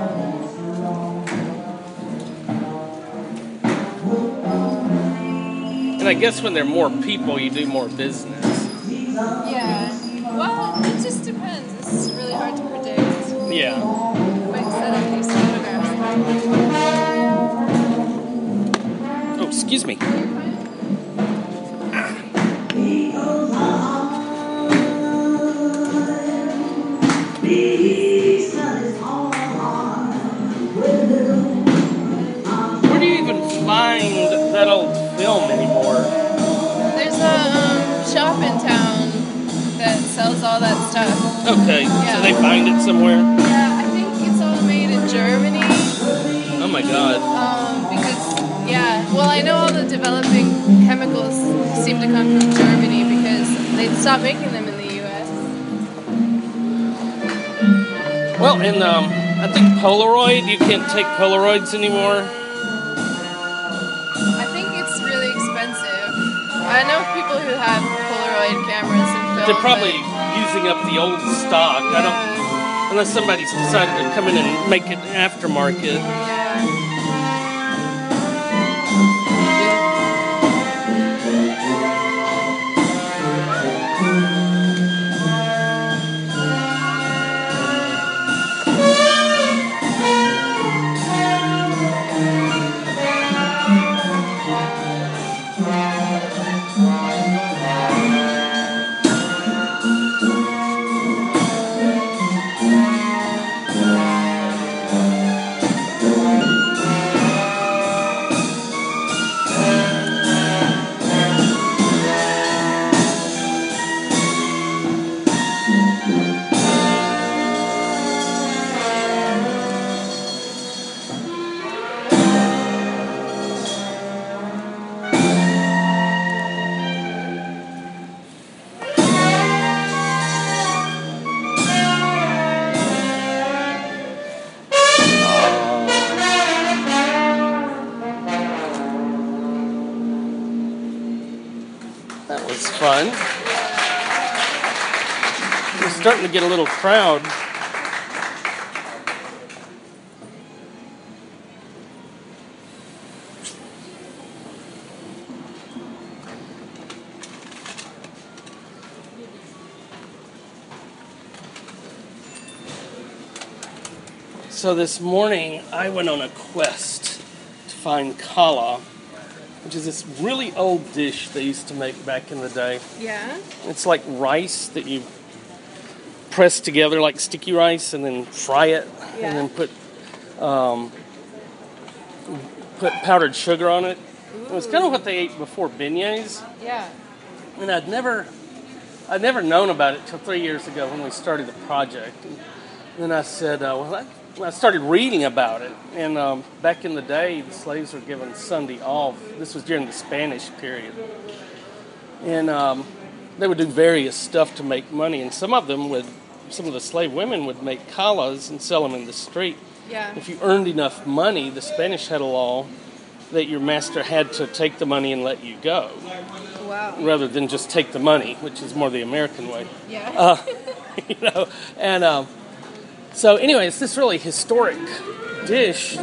Speaker 4: And I guess when there are more people, you do more business.
Speaker 3: Yeah. Well, it just depends. It's really hard to predict.
Speaker 4: Yeah.
Speaker 3: I might set up these photographs.
Speaker 4: Oh, excuse me. Where do you even find that old film anymore?
Speaker 3: There's a um, shop in town that sells all that stuff.
Speaker 4: Okay,
Speaker 3: Yeah.
Speaker 4: so they find it somewhere?
Speaker 3: Yeah, I think it's all made in Germany.
Speaker 4: Oh my god.
Speaker 3: Um, because, yeah, well, I know all the developing chemicals seem to come from Germany because they stopped making them in the U S.
Speaker 4: Well, and um, I think Polaroid, you can't take Polaroids anymore.
Speaker 3: I think it's really expensive. I know people who have Polaroid cameras and film.
Speaker 4: They're probably
Speaker 3: but,
Speaker 4: using up the old stock. I don't,
Speaker 3: yeah,
Speaker 4: unless somebody's decided to come in and make it aftermarket.
Speaker 3: yeah.
Speaker 4: That was fun. We're starting to get a little crowd. So this morning, I went on a quest to find challah, which is this really old dish they used to make back in the day.
Speaker 3: Yeah.
Speaker 4: It's like rice that you press together like sticky rice and then fry it
Speaker 3: Yeah.
Speaker 4: and then put um, put powdered sugar on it. It was kind of what they ate before beignets,
Speaker 3: Yeah.
Speaker 4: and I'd never I'd never known about it till three years ago when we started the project. And then I said, uh, well, I, I started reading about it, and um, back in the day, the slaves were given Sunday off. This was during the Spanish period, and um, they would do various stuff to make money, and some of them would, some of the slave women would make challahs and sell them in the street.
Speaker 3: Yeah.
Speaker 4: If you earned enough money, the Spanish had a law that your master had to take the money and let you go,
Speaker 3: Wow.
Speaker 4: rather than just take the money, which is more the American way.
Speaker 3: Yeah.
Speaker 4: Uh, you know, and um, so anyway, it's this really historic dish,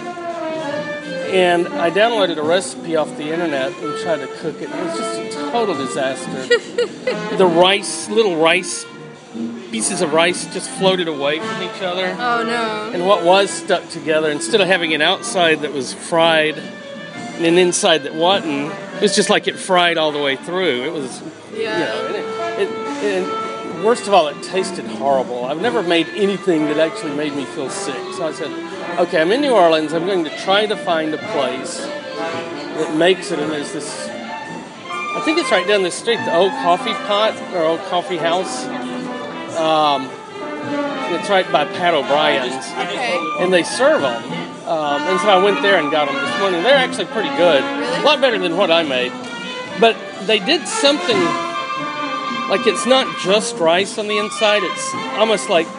Speaker 4: and I downloaded a recipe off the internet and tried to cook it. It was just a total disaster. The rice, little rice, pieces of rice just floated away from each other.
Speaker 3: Oh no.
Speaker 4: And what was stuck together, instead of having an outside that was fried and an inside that wasn't, it was just like it fried all the way through. It was,
Speaker 3: Yeah.
Speaker 4: you know, and it, it, and worst of all, it tasted horrible. I've never made anything that actually made me feel sick. So I said, okay, I'm in New Orleans. I'm going to try to find a place that makes it. And there's this, I think it's right down the street, the Old Coffee Pot or Old Coffee House. Um, it's right by Pat O'Brien's.
Speaker 3: Okay.
Speaker 4: And they serve them. Um, and so I went there and got them this morning. They're actually pretty good.
Speaker 3: Really?
Speaker 4: A lot better than what I made. But they did something, like it's not just rice on the inside. It's almost like,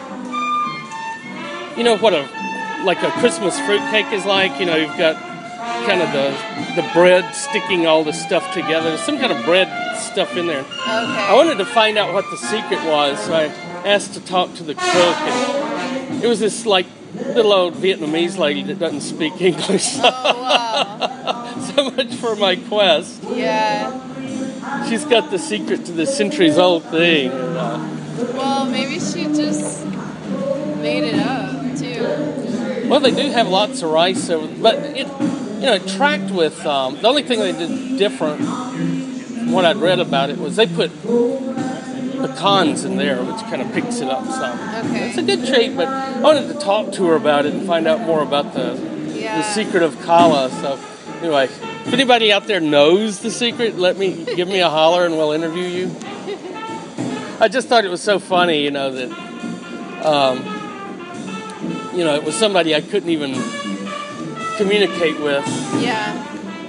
Speaker 4: you know what a, like a Christmas fruitcake is like? You know, you've got kind of the, the bread sticking all the stuff together. There's some kind of bread stuff in there.
Speaker 3: Okay.
Speaker 4: I wanted to find out what the secret was, so I asked to talk to the cook, and it was this like little old Vietnamese lady that doesn't speak English.
Speaker 3: Oh wow.
Speaker 4: So much for my quest.
Speaker 3: Yeah.
Speaker 4: She's got the secret to this centuries-old thing. And, uh,
Speaker 3: Well, maybe she just made it up too.
Speaker 4: well, they do have lots of rice, over, but it, you know, it tracked with. Um, the only thing they did different, from what I'd read about it, was they put pecans in there, which kind of picks it up some.
Speaker 3: Okay.
Speaker 4: It's a good treat, but I wanted to talk to her about it and find out more about the
Speaker 3: Yeah.
Speaker 4: the secret of challah. So anyway, if anybody out there knows the secret, let me give me a holler and we'll interview you. I just thought it was so funny, you know, that um, you know, it was somebody I couldn't even communicate with.
Speaker 3: Yeah.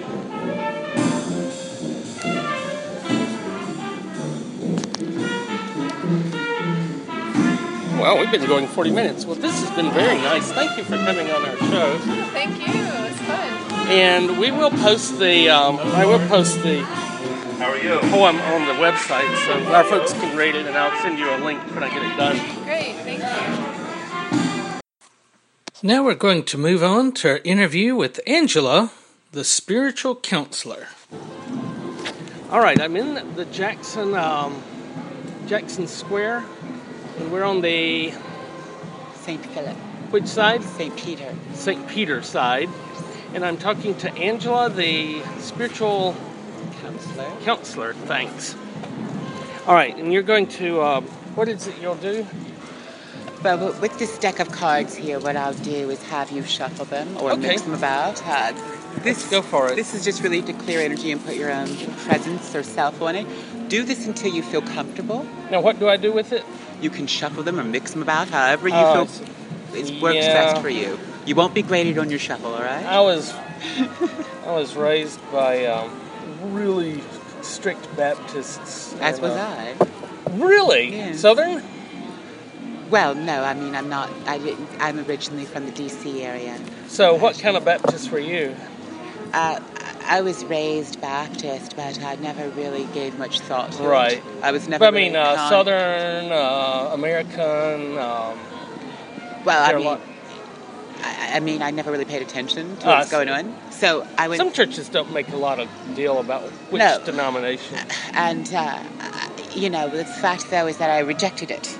Speaker 4: Well, we've been going forty minutes. Well, this has been very nice. Thank you for coming on our show.
Speaker 3: Oh, thank you. It was fun.
Speaker 4: And we will post the, um, I will post the
Speaker 5: How are you?
Speaker 4: poem on the website so our folks can read it, and I'll send you a link when I get it done.
Speaker 3: Great. Thank you.
Speaker 1: Now we're going to move on to our interview with Angela, the spiritual counselor.
Speaker 4: All right, I'm in the Jackson, um, Jackson Square, and we're on the,
Speaker 6: Saint Philip,
Speaker 4: which side?
Speaker 6: Saint Peter.
Speaker 4: Saint Peter side. And I'm talking to Angela, the spiritual
Speaker 6: Counselor.
Speaker 4: counselor. Thanks. All right, and you're going to, uh, what is it you'll do?
Speaker 6: Well, with this deck of cards here, what I'll do is have you shuffle them or
Speaker 4: Okay.
Speaker 6: mix them about. Uh, this,
Speaker 4: go for it.
Speaker 6: This is just really to clear energy and put your own presence or self on it. Do this until you feel comfortable.
Speaker 4: Now, what do I do with it?
Speaker 6: You can shuffle them or mix them about however you
Speaker 4: Oh,
Speaker 6: feel it works
Speaker 4: yeah.
Speaker 6: best for you. You won't be graded on your shuffle, all right?
Speaker 4: I was, I was raised by um, really strict Baptists.
Speaker 6: As
Speaker 4: and,
Speaker 6: was
Speaker 4: uh,
Speaker 6: I.
Speaker 4: Really?
Speaker 6: Yeah.
Speaker 4: Southern?
Speaker 6: Well, no, I mean, I'm not, I didn't, I'm originally from the D C area.
Speaker 4: So, what kind of Baptist were you?
Speaker 6: Uh, I was raised Baptist, but I never really gave much thought to
Speaker 4: Right.
Speaker 6: it. I was never
Speaker 4: But I
Speaker 6: really
Speaker 4: mean, uh,
Speaker 6: con-
Speaker 4: Southern, uh, American. Um,
Speaker 6: Well, I
Speaker 4: there are a
Speaker 6: mean,
Speaker 4: lot-
Speaker 6: I, I mean, I never really paid attention to
Speaker 4: Ah,
Speaker 6: what's going on. So I went,
Speaker 4: some churches don't make a lot of deal about which
Speaker 6: No.
Speaker 4: denomination.
Speaker 6: and uh, you know, the fact though is that I rejected it.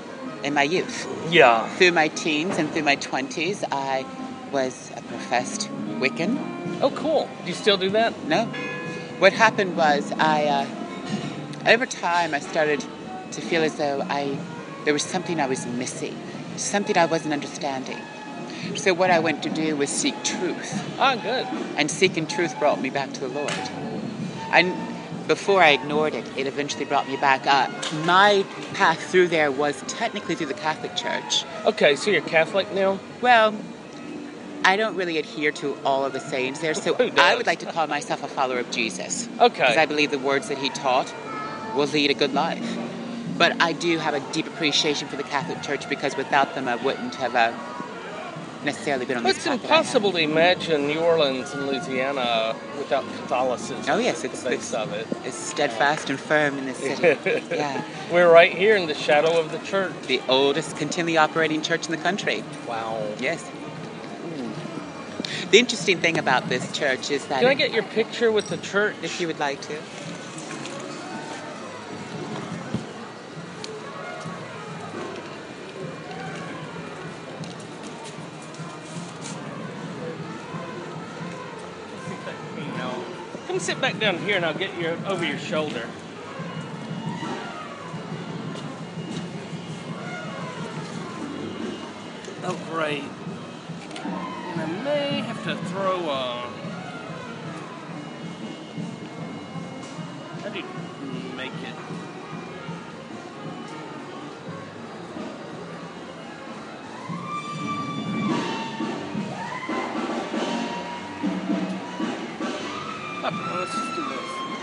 Speaker 6: in my youth.
Speaker 4: Yeah.
Speaker 6: Through my teens and through my twenties, I was a professed Wiccan.
Speaker 4: Oh, cool. Do you still do that?
Speaker 6: No. What happened was I, uh, over time, I started to feel as though I, there was something I was missing, something I wasn't understanding. So what I went to do was seek truth.
Speaker 4: Ah, good.
Speaker 6: And seeking truth brought me back to the Lord. And before I ignored it, it eventually brought me back. Uh, my path through there was technically through the Catholic Church.
Speaker 4: Okay, so you're Catholic now?
Speaker 6: Well, I don't really adhere to all of the sayings there, so
Speaker 4: Who does?
Speaker 6: I would like to call myself a follower of Jesus.
Speaker 4: Okay.
Speaker 6: Because I believe the words that he taught will lead a good life. But I do have a deep appreciation for the Catholic Church because without them I wouldn't have uh, necessarily been on this
Speaker 4: It's
Speaker 6: path that I have.
Speaker 4: impossible to imagine New Orleans and Louisiana without Catholicism.
Speaker 6: Oh yes,
Speaker 4: at
Speaker 6: it's,
Speaker 4: the base
Speaker 6: it's,
Speaker 4: of it.
Speaker 6: it's steadfast and firm in this city. Yeah.
Speaker 4: We're right here in the shadow of the church.
Speaker 6: The oldest continually operating church in the country.
Speaker 4: Wow.
Speaker 6: Yes. The interesting thing about this church is that...
Speaker 4: Can I get your picture with the church?
Speaker 6: If you would like to.
Speaker 4: Come sit back down here and I'll get you over your shoulder. Oh, great. And I may have to throw a... How do you make it? Oh, well, let's just do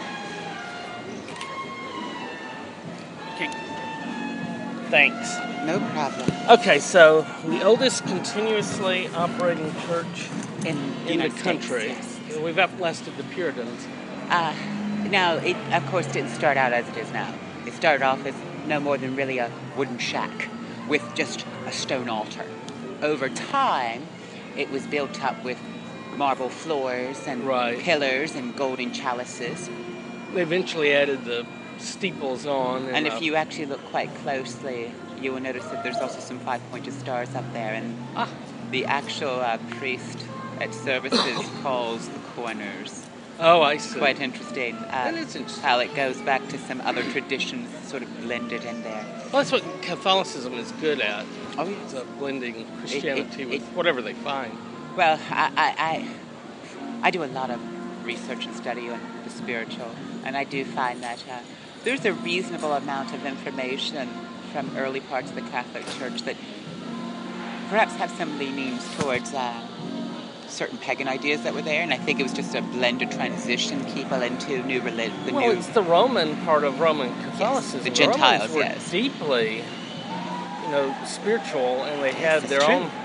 Speaker 4: this. Okay. Thanks.
Speaker 6: No problem.
Speaker 4: Okay, so the oldest continuously operating church
Speaker 6: In,
Speaker 4: in the
Speaker 6: United
Speaker 4: country.
Speaker 6: States, yes.
Speaker 4: We've outlasted the Puritans.
Speaker 6: Uh, now, it of course didn't start out as it is now. It started off as no more than really a wooden shack with just a stone altar. Over time, it was built up with marble floors and
Speaker 4: Right.
Speaker 6: pillars and golden chalices.
Speaker 4: They eventually added the steeples on. And,
Speaker 6: And if
Speaker 4: uh,
Speaker 6: you actually look quite closely, you will notice that there's also some five-pointed stars up there. And
Speaker 4: Ah.
Speaker 6: the actual uh, priest at services calls the corners.
Speaker 4: Oh, I see.
Speaker 6: Quite interesting. Uh,
Speaker 4: That is interesting.
Speaker 6: How it goes back to some other traditions sort of blended in there.
Speaker 4: Well, that's what Catholicism is good at.
Speaker 6: Oh, yeah.
Speaker 4: It's uh, blending Christianity
Speaker 6: it-
Speaker 4: with
Speaker 6: it-
Speaker 4: whatever they find.
Speaker 6: Well, I, I, I, I do a lot of research and study on the spiritual, and I do find that uh, there's a reasonable amount of information from early parts of the Catholic Church that perhaps have some leanings towards uh, certain pagan ideas that were there, and I think it was just a blend to transition people into new religion. The
Speaker 4: Well,
Speaker 6: new,
Speaker 4: it's the Roman part of Roman Catholicism.
Speaker 6: the Gentiles,
Speaker 4: Romans were
Speaker 6: yes.
Speaker 4: deeply, you know, spiritual, and they had
Speaker 6: Yes,
Speaker 4: their
Speaker 6: that's
Speaker 4: own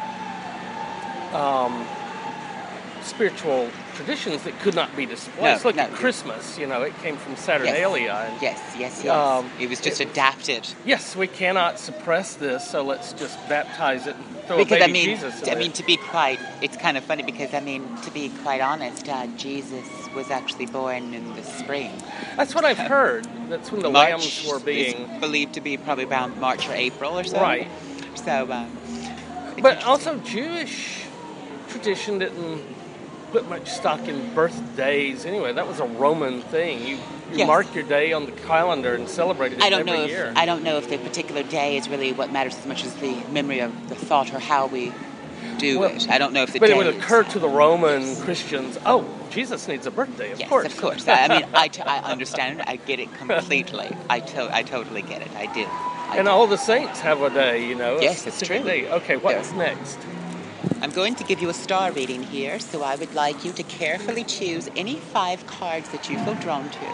Speaker 4: um, spiritual traditions that could not be displaced.
Speaker 6: No,
Speaker 4: Look
Speaker 6: no.
Speaker 4: at Christmas. You know, it came from Saturnalia. And
Speaker 6: yes, yes, yes.
Speaker 4: Um,
Speaker 6: it was just
Speaker 4: it-
Speaker 6: adapted.
Speaker 4: yes, we cannot suppress this, so let's just baptize it and throw
Speaker 6: Because
Speaker 4: a
Speaker 6: I
Speaker 4: baby
Speaker 6: mean,
Speaker 4: Jesus in
Speaker 6: I
Speaker 4: it.
Speaker 6: mean, to be quite, it's kind of funny because I mean, to be quite honest, uh, Jesus was actually born in the spring.
Speaker 4: That's what I've heard. That's when the
Speaker 6: March
Speaker 4: lambs were being.
Speaker 6: is believed to be probably around March or April or so.
Speaker 4: Right.
Speaker 6: So, uh, it's
Speaker 4: But
Speaker 6: interesting.
Speaker 4: also, Jewish tradition didn't put much stock in birthdays. Anyway, that was a Roman thing. You, you
Speaker 6: Yes.
Speaker 4: mark your day on the calendar and celebrate it
Speaker 6: I don't
Speaker 4: every
Speaker 6: know if
Speaker 4: year.
Speaker 6: I don't know if the particular day is really what matters as much as the memory of the thought or how we do
Speaker 4: Well,
Speaker 6: it. I don't know if the
Speaker 4: but
Speaker 6: day
Speaker 4: it would
Speaker 6: is-
Speaker 4: occur to the Roman Christians, oh, Jesus needs a birthday, of
Speaker 6: Yes,
Speaker 4: course.
Speaker 6: of course. I, I mean, I, t- I understand it. I get it completely. I, to- I totally get it. I do. I
Speaker 4: And
Speaker 6: do.
Speaker 4: all the saints have a day, you know. a
Speaker 6: Yes, it's
Speaker 4: specific
Speaker 6: true.
Speaker 4: Day. Okay, what's
Speaker 6: There.
Speaker 4: next?
Speaker 6: I'm going to give you a star reading here, so I would like you to carefully choose any five cards that you feel drawn to.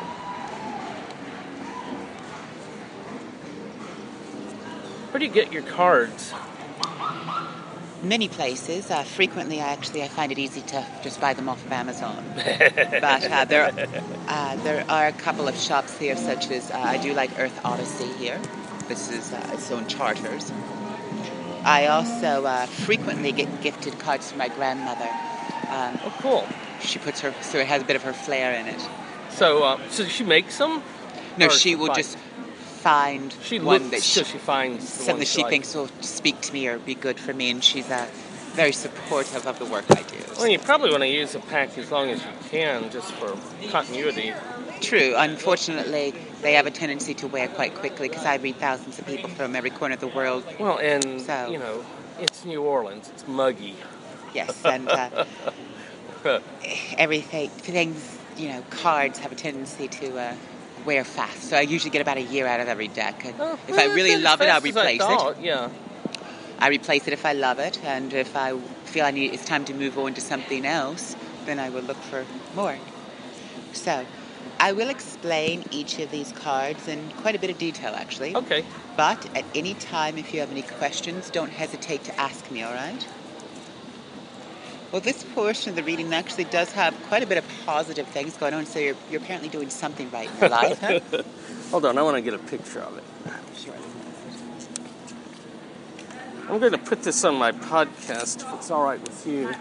Speaker 4: Where do you get your cards?
Speaker 6: Many places. Uh, frequently, I actually I find it easy to just buy them off of Amazon. But uh, there, uh, there are a couple of shops here, such as uh, I do like Earth Odyssey here. This is uh, its own charters. I also uh, frequently get gifted cards from my grandmother. Um,
Speaker 4: Oh, cool.
Speaker 6: she puts her, so it has a bit of her flair in it.
Speaker 4: So, uh, so she makes them?
Speaker 6: No,
Speaker 4: Or
Speaker 6: she will
Speaker 4: buy-
Speaker 6: just find
Speaker 4: She
Speaker 6: one
Speaker 4: looks
Speaker 6: that
Speaker 4: till
Speaker 6: she,
Speaker 4: she finds the
Speaker 6: something
Speaker 4: one
Speaker 6: that she
Speaker 4: likes.
Speaker 6: thinks will speak to me or be good for me, and she's uh, very supportive of the work I do.
Speaker 4: Well, you probably want to use a pack as long as you can, just for continuity.
Speaker 6: True. Unfortunately, they have a tendency to wear quite quickly because I read thousands of people from every corner of the world.
Speaker 4: Well, and,
Speaker 6: So-
Speaker 4: you know, it's New Orleans. It's muggy.
Speaker 6: Yes, and uh, everything, things, you know, cards have a tendency to uh, wear fast. So I usually get about a year out of every deck. And
Speaker 4: Oh,
Speaker 6: if
Speaker 4: well,
Speaker 6: I really
Speaker 4: that's
Speaker 6: love
Speaker 4: as
Speaker 6: it, I'll
Speaker 4: fast as I
Speaker 6: replace it.
Speaker 4: thought, Yeah.
Speaker 6: I replace it if I love it, and if I feel I need it's time to move on to something else, then I will look for more. So, I will explain each of these cards in quite a bit of detail, actually.
Speaker 4: Okay.
Speaker 6: But at any time, if you have any questions, don't hesitate to ask me, all right? Well, this portion of the reading actually does have quite a bit of positive things going on, so you're, you're apparently doing something right in your life, huh?
Speaker 4: Hold on, I want to get a picture of it.
Speaker 6: Sure.
Speaker 4: I'm going to put this on my podcast if it's all right with you.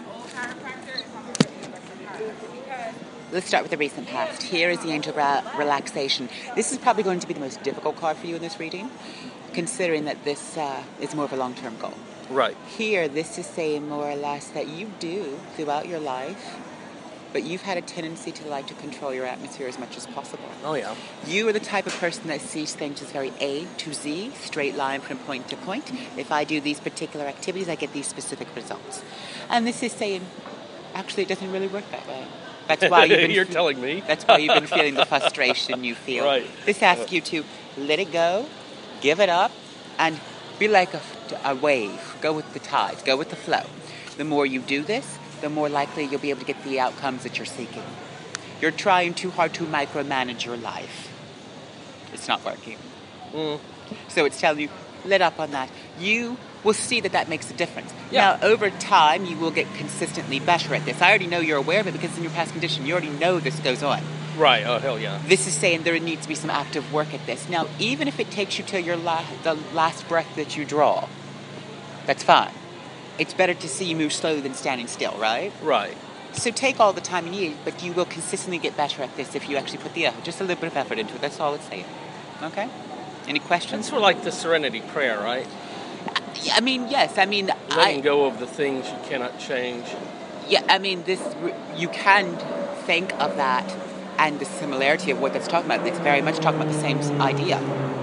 Speaker 6: Let's start with the recent past. Here is the Angel Ra- Relaxation. This is probably going to be the most difficult card for you in this reading, considering that this uh, is more of a long-term goal.
Speaker 4: Right.
Speaker 6: Here, this is saying more or less that you do throughout your life, but you've had a tendency to like to control your atmosphere as much as possible.
Speaker 4: Oh, yeah.
Speaker 6: You are the type of person that sees things as very A to Z, straight line from point to point. If I do these particular activities, I get these specific results. And this is saying, actually, it doesn't really work that way. That's why you've been
Speaker 4: You're
Speaker 6: fe-
Speaker 4: telling me.
Speaker 6: That's why you've been feeling the frustration you feel.
Speaker 4: Right.
Speaker 6: This asks you to let it go, give it up, and be like a, a wave. Go with the tides. Go with the flow. The more you do this, the more likely you'll be able to get the outcomes that you're seeking. You're trying too hard to micromanage your life. It's not working.
Speaker 4: Mm.
Speaker 6: So it's telling you, let up on that. You will see that that makes a difference.
Speaker 4: Yeah.
Speaker 6: Now, over time, you will get consistently better at this. I already know you're aware of it because in your past condition, you already know this goes on.
Speaker 4: Right. Oh, hell yeah.
Speaker 6: This is saying there needs to be some active work at this. Now, even if it takes you till your la- the last breath that you draw, that's fine. It's better to see you move slowly than standing still, right?
Speaker 4: Right.
Speaker 6: So take all the time you need, but you will consistently get better at this if you actually put the effort, just a little bit of effort into it. That's all it's saying. Okay? Any questions?
Speaker 4: It's sort of like the Serenity Prayer, right?
Speaker 6: Yeah, I mean, yes. I mean,
Speaker 4: Letting
Speaker 6: I,
Speaker 4: go of the things you cannot change.
Speaker 6: yeah, I mean, this, you can think of that and the similarity of what that's talking about. It's very much talking about the same idea.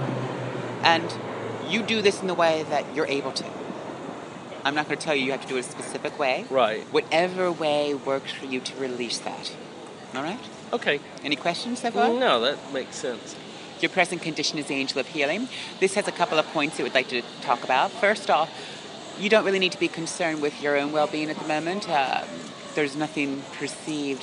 Speaker 6: And you do this in the way that you're able to. I'm not going to tell you you have to do it a specific way.
Speaker 4: Right.
Speaker 6: Whatever way works for you to release that. All right?
Speaker 4: Okay.
Speaker 6: Any questions so far?
Speaker 4: No, that makes sense.
Speaker 6: Your present condition is the Angel of Healing. This has a couple of points it would like to talk about. First off, you don't really need to be concerned with your own well-being at the moment. Um, there's nothing perceived.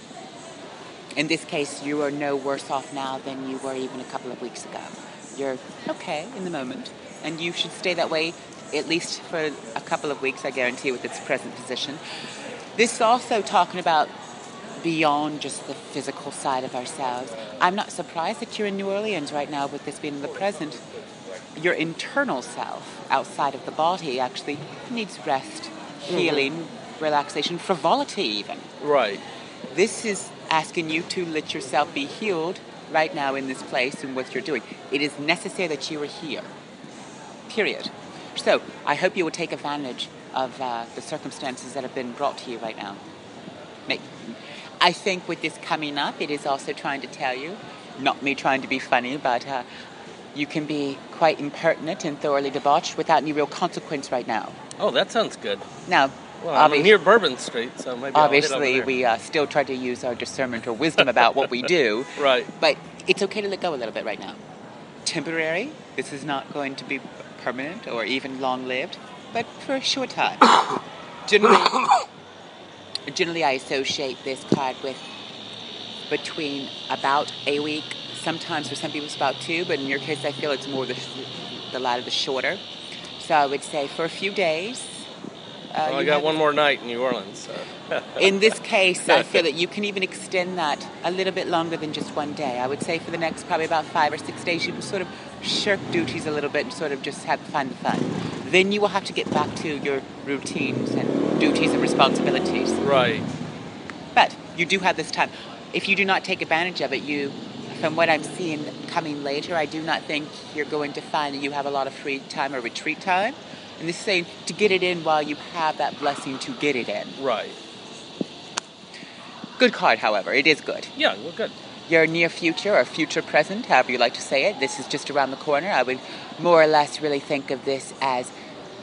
Speaker 6: In this case, you are no worse off now than you were even a couple of weeks ago. You're okay in the moment, and you should stay that way at least for a couple of weeks, I guarantee, with its present position. This is also talking about beyond just the physical side of ourselves. I'm not surprised that you're in New Orleans right now with this being in the present. Your internal self, outside of the body, actually needs rest, healing, mm-hmm. relaxation, frivolity even.
Speaker 4: Right.
Speaker 6: This is asking you to let yourself be healed right now in this place and what you're doing. It is necessary that you are here. Period. So, I hope you will take advantage of uh, the circumstances that have been brought to you right now. Make, I think with this coming up, it is also trying to tell you, not me trying to be funny, but uh, you can be quite impertinent and thoroughly debauched without any real consequence right now.
Speaker 4: Oh, that sounds good.
Speaker 6: Now,
Speaker 4: Well, I'm
Speaker 6: obvi-
Speaker 4: near Bourbon Street, so maybe I'll hit over
Speaker 6: obviously
Speaker 4: there.
Speaker 6: we uh, still try to use our discernment or wisdom about what we do.
Speaker 4: Right.
Speaker 6: But it's okay to let go a little bit right now. Temporary. This is not going to be permanent or even long-lived, but for a short time. Generally, generally, I associate this card with between about a week. Sometimes for some people it's about two, but in your case, I feel it's more the the latter, the shorter. So I would say for a few days. Uh,
Speaker 4: Well, I
Speaker 6: you
Speaker 4: got
Speaker 6: have
Speaker 4: one
Speaker 6: this-
Speaker 4: more night in New Orleans. So.
Speaker 6: In this case, I feel that you can even extend that a little bit longer than just one day. I would say for the next probably about five or six days, you can sort of shirk duties a little bit and sort of just have fun fun. Then you will have to get back to your routines and duties and responsibilities.
Speaker 4: Right.
Speaker 6: But you do have this time. If you do not take advantage of it, you from what I'm seeing coming later, I do not think you're going to find that you have a lot of free time or retreat time. And this is saying to get it in while you have that blessing to get it in.
Speaker 4: Right.
Speaker 6: Good card, however. It is good.
Speaker 4: Yeah, well, good.
Speaker 6: Your near future or future present, however you like to say it, this is just around the corner. I would more or less really think of this as,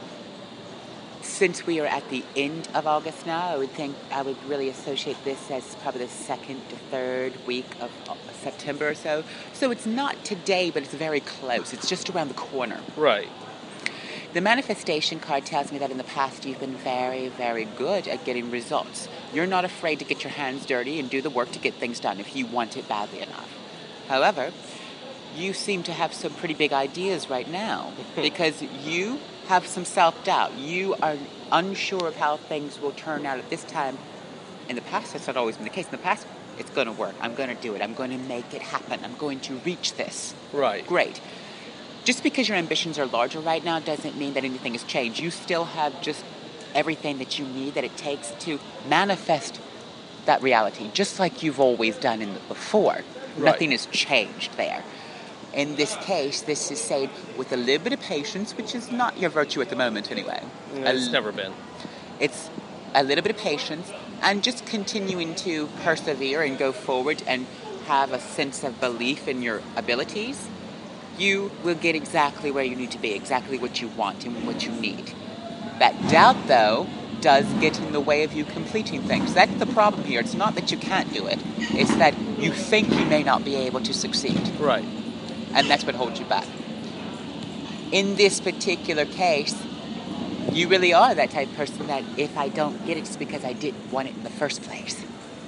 Speaker 6: since we are at the end of August now, I would think I would really associate this as probably the second to third week of September or so. So it's not today, but it's very close. It's just around the corner.
Speaker 4: Right.
Speaker 6: The manifestation card tells me that in the past you've been very, very good at getting results. You're not afraid to get your hands dirty and do the work to get things done if you want it badly enough. However, you seem to have some pretty big ideas right now because you have some self-doubt. You are unsure of how things will turn out at this time. In the past, that's not always been the case. In the past, it's going to work. I'm going to do it. I'm going to make it happen. I'm going to reach this.
Speaker 4: Right.
Speaker 6: Great. Just because your ambitions are larger right now doesn't mean that anything has changed. You still have just everything that you need, that it takes to manifest that reality, just like you've always done in the before.
Speaker 4: Right.
Speaker 6: Nothing has changed there. In this case, this is saying with a little bit of patience, which is not your virtue at the moment anyway.
Speaker 4: It's
Speaker 6: a,
Speaker 4: never been.
Speaker 6: It's a little bit of patience and just continuing to persevere and go forward and have a sense of belief in your abilities. You will get exactly where you need to be, exactly what you want and what you need. That doubt, though, does get in the way of you completing things. That's the problem here. It's not that you can't do it. It's that you think you may not be able to succeed.
Speaker 4: Right.
Speaker 6: And that's what holds you back. In this particular case, you really are that type of person that if I don't get it, it's because I didn't want it in the first place.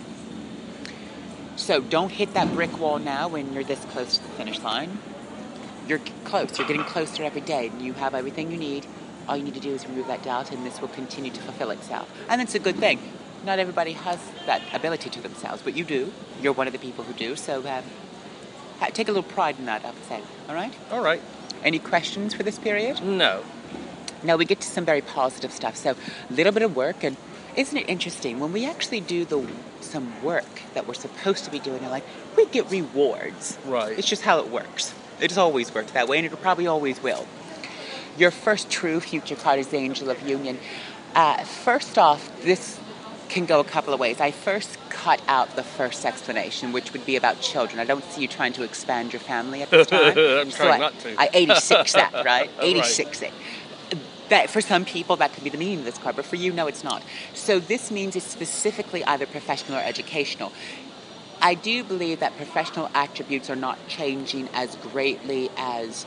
Speaker 6: So don't hit that brick wall now when you're this close to the finish line. You're close. You're getting closer every day. You have everything you need. All you need to do is remove that doubt, and this will continue to fulfill itself. And it's a good thing. Not everybody has that ability to themselves, but you do. You're one of the people who do. So um, take a little pride in that, I would say. All right?
Speaker 4: All right.
Speaker 6: Any questions for this period?
Speaker 4: No.
Speaker 6: Now we get to some very positive stuff. So a little bit of work, and isn't it interesting when we actually do the some work that we're supposed to be doing in life, we get rewards.
Speaker 4: Right.
Speaker 6: It's just how it works. It has always worked that way, and it probably always will. Your first true future card is the Angel of Union. Uh, first off, this can go a couple of ways. I first cut out the first explanation, which would be about children. I don't see you trying to expand your family at this time.
Speaker 4: I'm
Speaker 6: so
Speaker 4: trying
Speaker 6: I,
Speaker 4: not to.
Speaker 6: I eighty-six that, right?
Speaker 4: Right.
Speaker 6: eighty-six it. That for some people that could be the meaning of this card, but for you, no, it's not. So this means it's specifically either professional or educational. I do believe that professional attributes are not changing as greatly as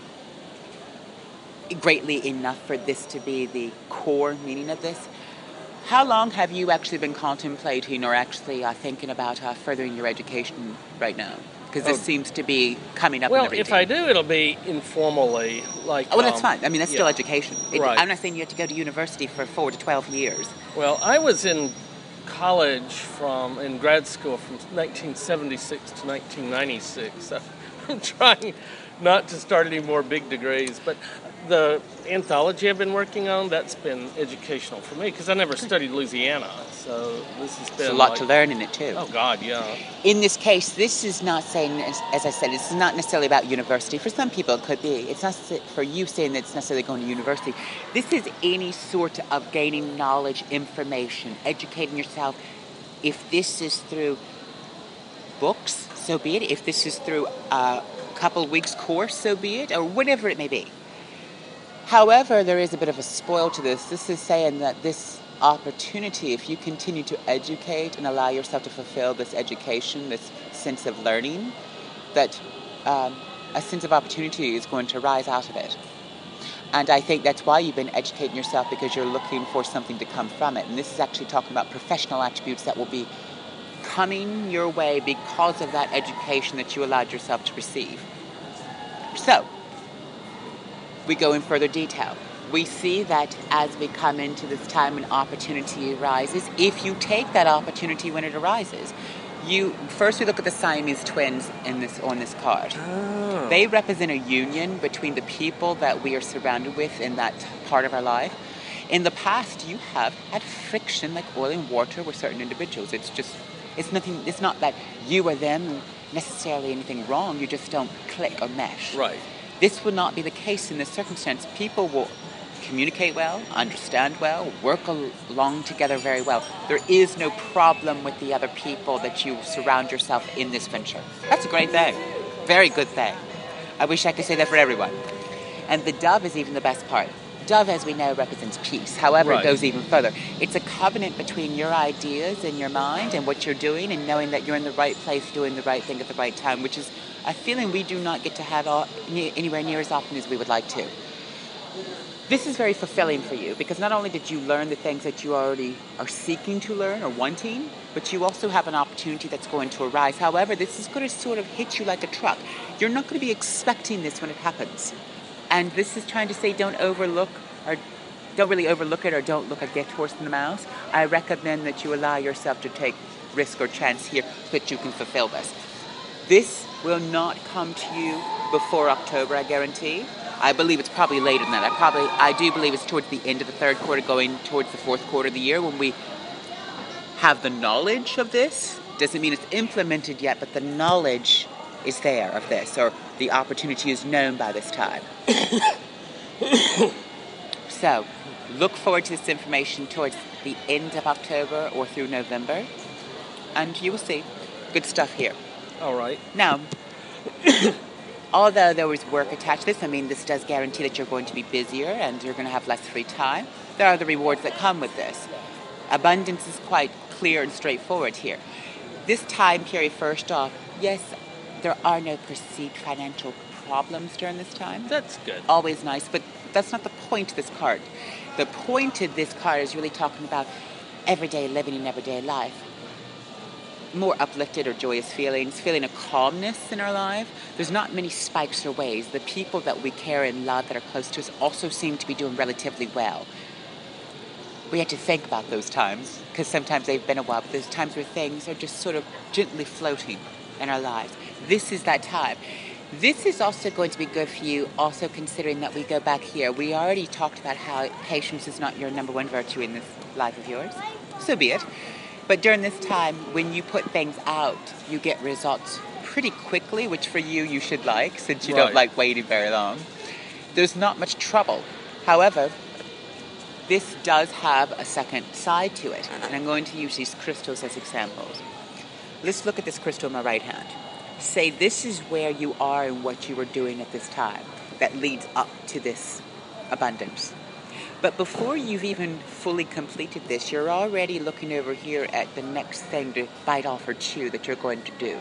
Speaker 6: greatly enough for this to be the core meaning of this. How long have you actually been contemplating or actually uh, thinking about uh, furthering your education right now? Because this
Speaker 4: Oh.
Speaker 6: seems to be coming up.
Speaker 4: Well,
Speaker 6: in everything.
Speaker 4: if I do, it'll be informally. Like.
Speaker 6: Oh, well, that's
Speaker 4: um,
Speaker 6: fine. I mean, that's still
Speaker 4: yeah.
Speaker 6: education. It,
Speaker 4: Right.
Speaker 6: I'm not saying you have to go to university for four to twelve years.
Speaker 4: Well, I was in college from in grad school from nineteen seventy-six to nineteen ninety-six. So I'm trying not to start any more big degrees, but the anthology I've been working on, that's been educational for me because I never studied Louisiana, so this has been
Speaker 6: There's a lot
Speaker 4: like,
Speaker 6: to learn in it, too.
Speaker 4: Oh, God, yeah.
Speaker 6: In this case, this is not saying, as, as I said, this is not necessarily about university. For some people, it could be. It's not for you saying that it's necessarily going to university. This is any sort of gaining knowledge, information, educating yourself. If this is through books, so be it. If this is through a couple weeks course, so be it, or whatever it may be. However, there is a bit of a spoil to this. This is saying that this opportunity, if you continue to educate and allow yourself to fulfill this education, this sense of learning, that um, a sense of opportunity is going to rise out of it. And I think that's why you've been educating yourself, because you're looking for something to come from it. And this is actually talking about professional attributes that will be coming your way because of that education that you allowed yourself to receive. So, we go in further detail. We see that as we come into this time when opportunity arises, if you take that opportunity when it arises, you first we look at the Siamese twins in this on this card.
Speaker 4: Oh.
Speaker 6: They represent a union between the people that we are surrounded with in that part of our life. In the past, you have had friction like oil and water with certain individuals. It's just, it's nothing. It's not that you or them. necessarily anything wrong. You just don't click or mesh.
Speaker 4: Right.
Speaker 6: This will not be the case in this circumstance. People will communicate well, understand well, work al- along together very well. There is no problem with the other people that you surround yourself in this venture. That's a great thing. Very good thing. I wish I could say that for everyone. And the dove is even the best part. Dove, as we know, represents peace. However,
Speaker 4: Right.
Speaker 6: it goes even further. It's a covenant between your ideas and your mind and what you're doing, and knowing that you're in the right place doing the right thing at the right time, which is a feeling we do not get to have all, ne- anywhere near as often as we would like to. This is very fulfilling for you, because not only did you learn the things that you already are seeking to learn or wanting, but you also have an opportunity that's going to arise. However, this is going to sort of hit you like a truck. You're not going to be expecting this when it happens. And this is trying to say don't overlook, or don't really overlook it, or don't look a gift horse in the mouth. I recommend that you allow yourself to take risk or chance here so that you can fulfill this. This will not come to you before October, I guarantee. I believe it's probably later than that. I probably, I do believe it's towards the end of the third quarter, going towards the fourth quarter of the year, when we have the knowledge of this. Doesn't mean it's implemented yet, but the knowledge is there of this, or the opportunity is known by this time. So, look forward to this information towards the end of October or through November, and you will see good stuff here.
Speaker 4: All right.
Speaker 6: Now, although there was work attached to this, I mean, this does guarantee that you're going to be busier and you're going to have less free time. There are the rewards that come with this. Abundance is quite clear and straightforward here. This time period, first off, yes, there are no perceived financial problems during this time.
Speaker 4: That's good.
Speaker 6: Always nice, but that's not the point of this card. The point of this card is really talking about everyday living in everyday life. More uplifted or joyous feelings, feeling a calmness in our life. There's not many spikes or waves. The people that we care and love that are close to us also seem to be doing relatively well. We have to think about those times, because sometimes they've been a while, but there's times where things are just sort of gently floating in our lives. This is that time. This is also going to be good for you, also considering that we go back here. We already talked about how patience is not your number one virtue in this life of yours. So be it. But during this time, when you put things out, you get results pretty quickly, which for you, you should like, since you
Speaker 4: Right.
Speaker 6: don't like waiting very long. There's not much trouble. However, this does have a second side to it, and I'm going to use these crystals as examples. Let's look at this crystal in my right hand. Say this is where you are and what you were doing at this time that leads up to this abundance. But before you've even fully completed this, you're already looking over here at the next thing to bite off or chew that you're going to do.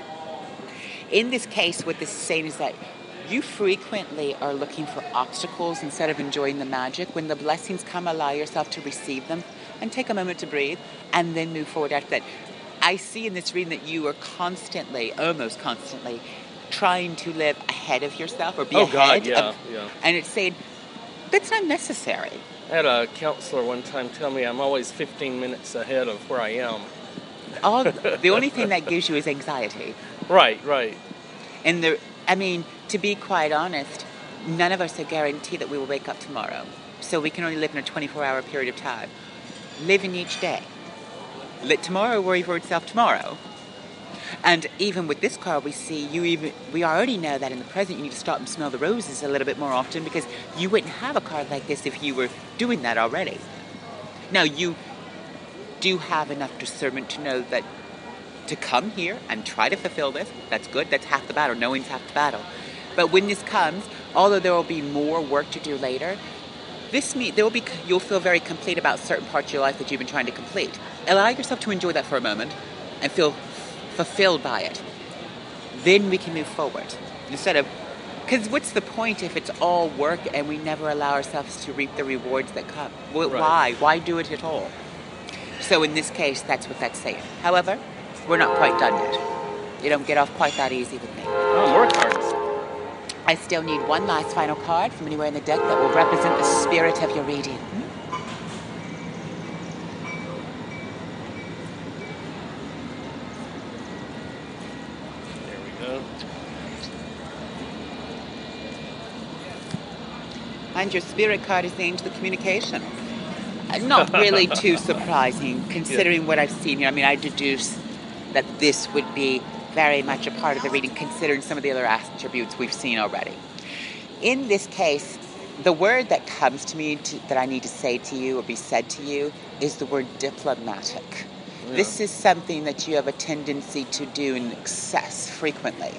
Speaker 6: In this case, what this is saying is that you frequently are looking for obstacles instead of enjoying the magic. When the blessings come, allow yourself to receive them and take a moment to breathe and then move forward after that. I see in this reading that you are constantly, almost constantly, trying to live ahead of yourself or be
Speaker 4: Oh,
Speaker 6: ahead.
Speaker 4: God, yeah,
Speaker 6: of,
Speaker 4: yeah.
Speaker 6: And it's saying, that's not necessary.
Speaker 4: I had a counselor one time tell me I'm always fifteen minutes ahead of where I am.
Speaker 6: All the only thing that gives you is anxiety.
Speaker 4: Right, right.
Speaker 6: And the, I mean, to be quite honest, none of us are guaranteed that we will wake up tomorrow. So we can only live in a twenty-four hour period of time. Live in each day. Let tomorrow worry for itself tomorrow. And even with this card, we see you even, we already know that in the present you need to stop and smell the roses a little bit more often, because you wouldn't have a card like this if you were doing that already. Now, you do have enough discernment to know that to come here and try to fulfill this, that's good, that's half the battle, knowing's half the battle. But when this comes, although there will be more work to do later, this me there will be you'll feel very complete about certain parts of your life that you've been trying to complete. Allow yourself to enjoy that for a moment and feel fulfilled by it. Then we can move forward. Instead of, because what's the point if it's all work and we never allow ourselves to reap the rewards that come? Why?
Speaker 4: Right.
Speaker 6: Why do it at all? So in this case, that's what that's saying. However, we're not quite done yet. You don't get off quite that easy with me.
Speaker 4: Oh, more cards.
Speaker 6: I still need one last final card from anywhere in the deck that will represent the spirit of your reading.
Speaker 4: There we go.
Speaker 6: And your spirit card is the Angel of Communication. Uh, Not really too surprising, considering what I've seen here. I mean, I deduce that this would be very much a part of the reading, considering some of the other attributes we've seen already. In this case, the word that comes to me to, that I need to say to you or be said to you is the word diplomatic. Yeah. This is something that you have a tendency to do in excess frequently.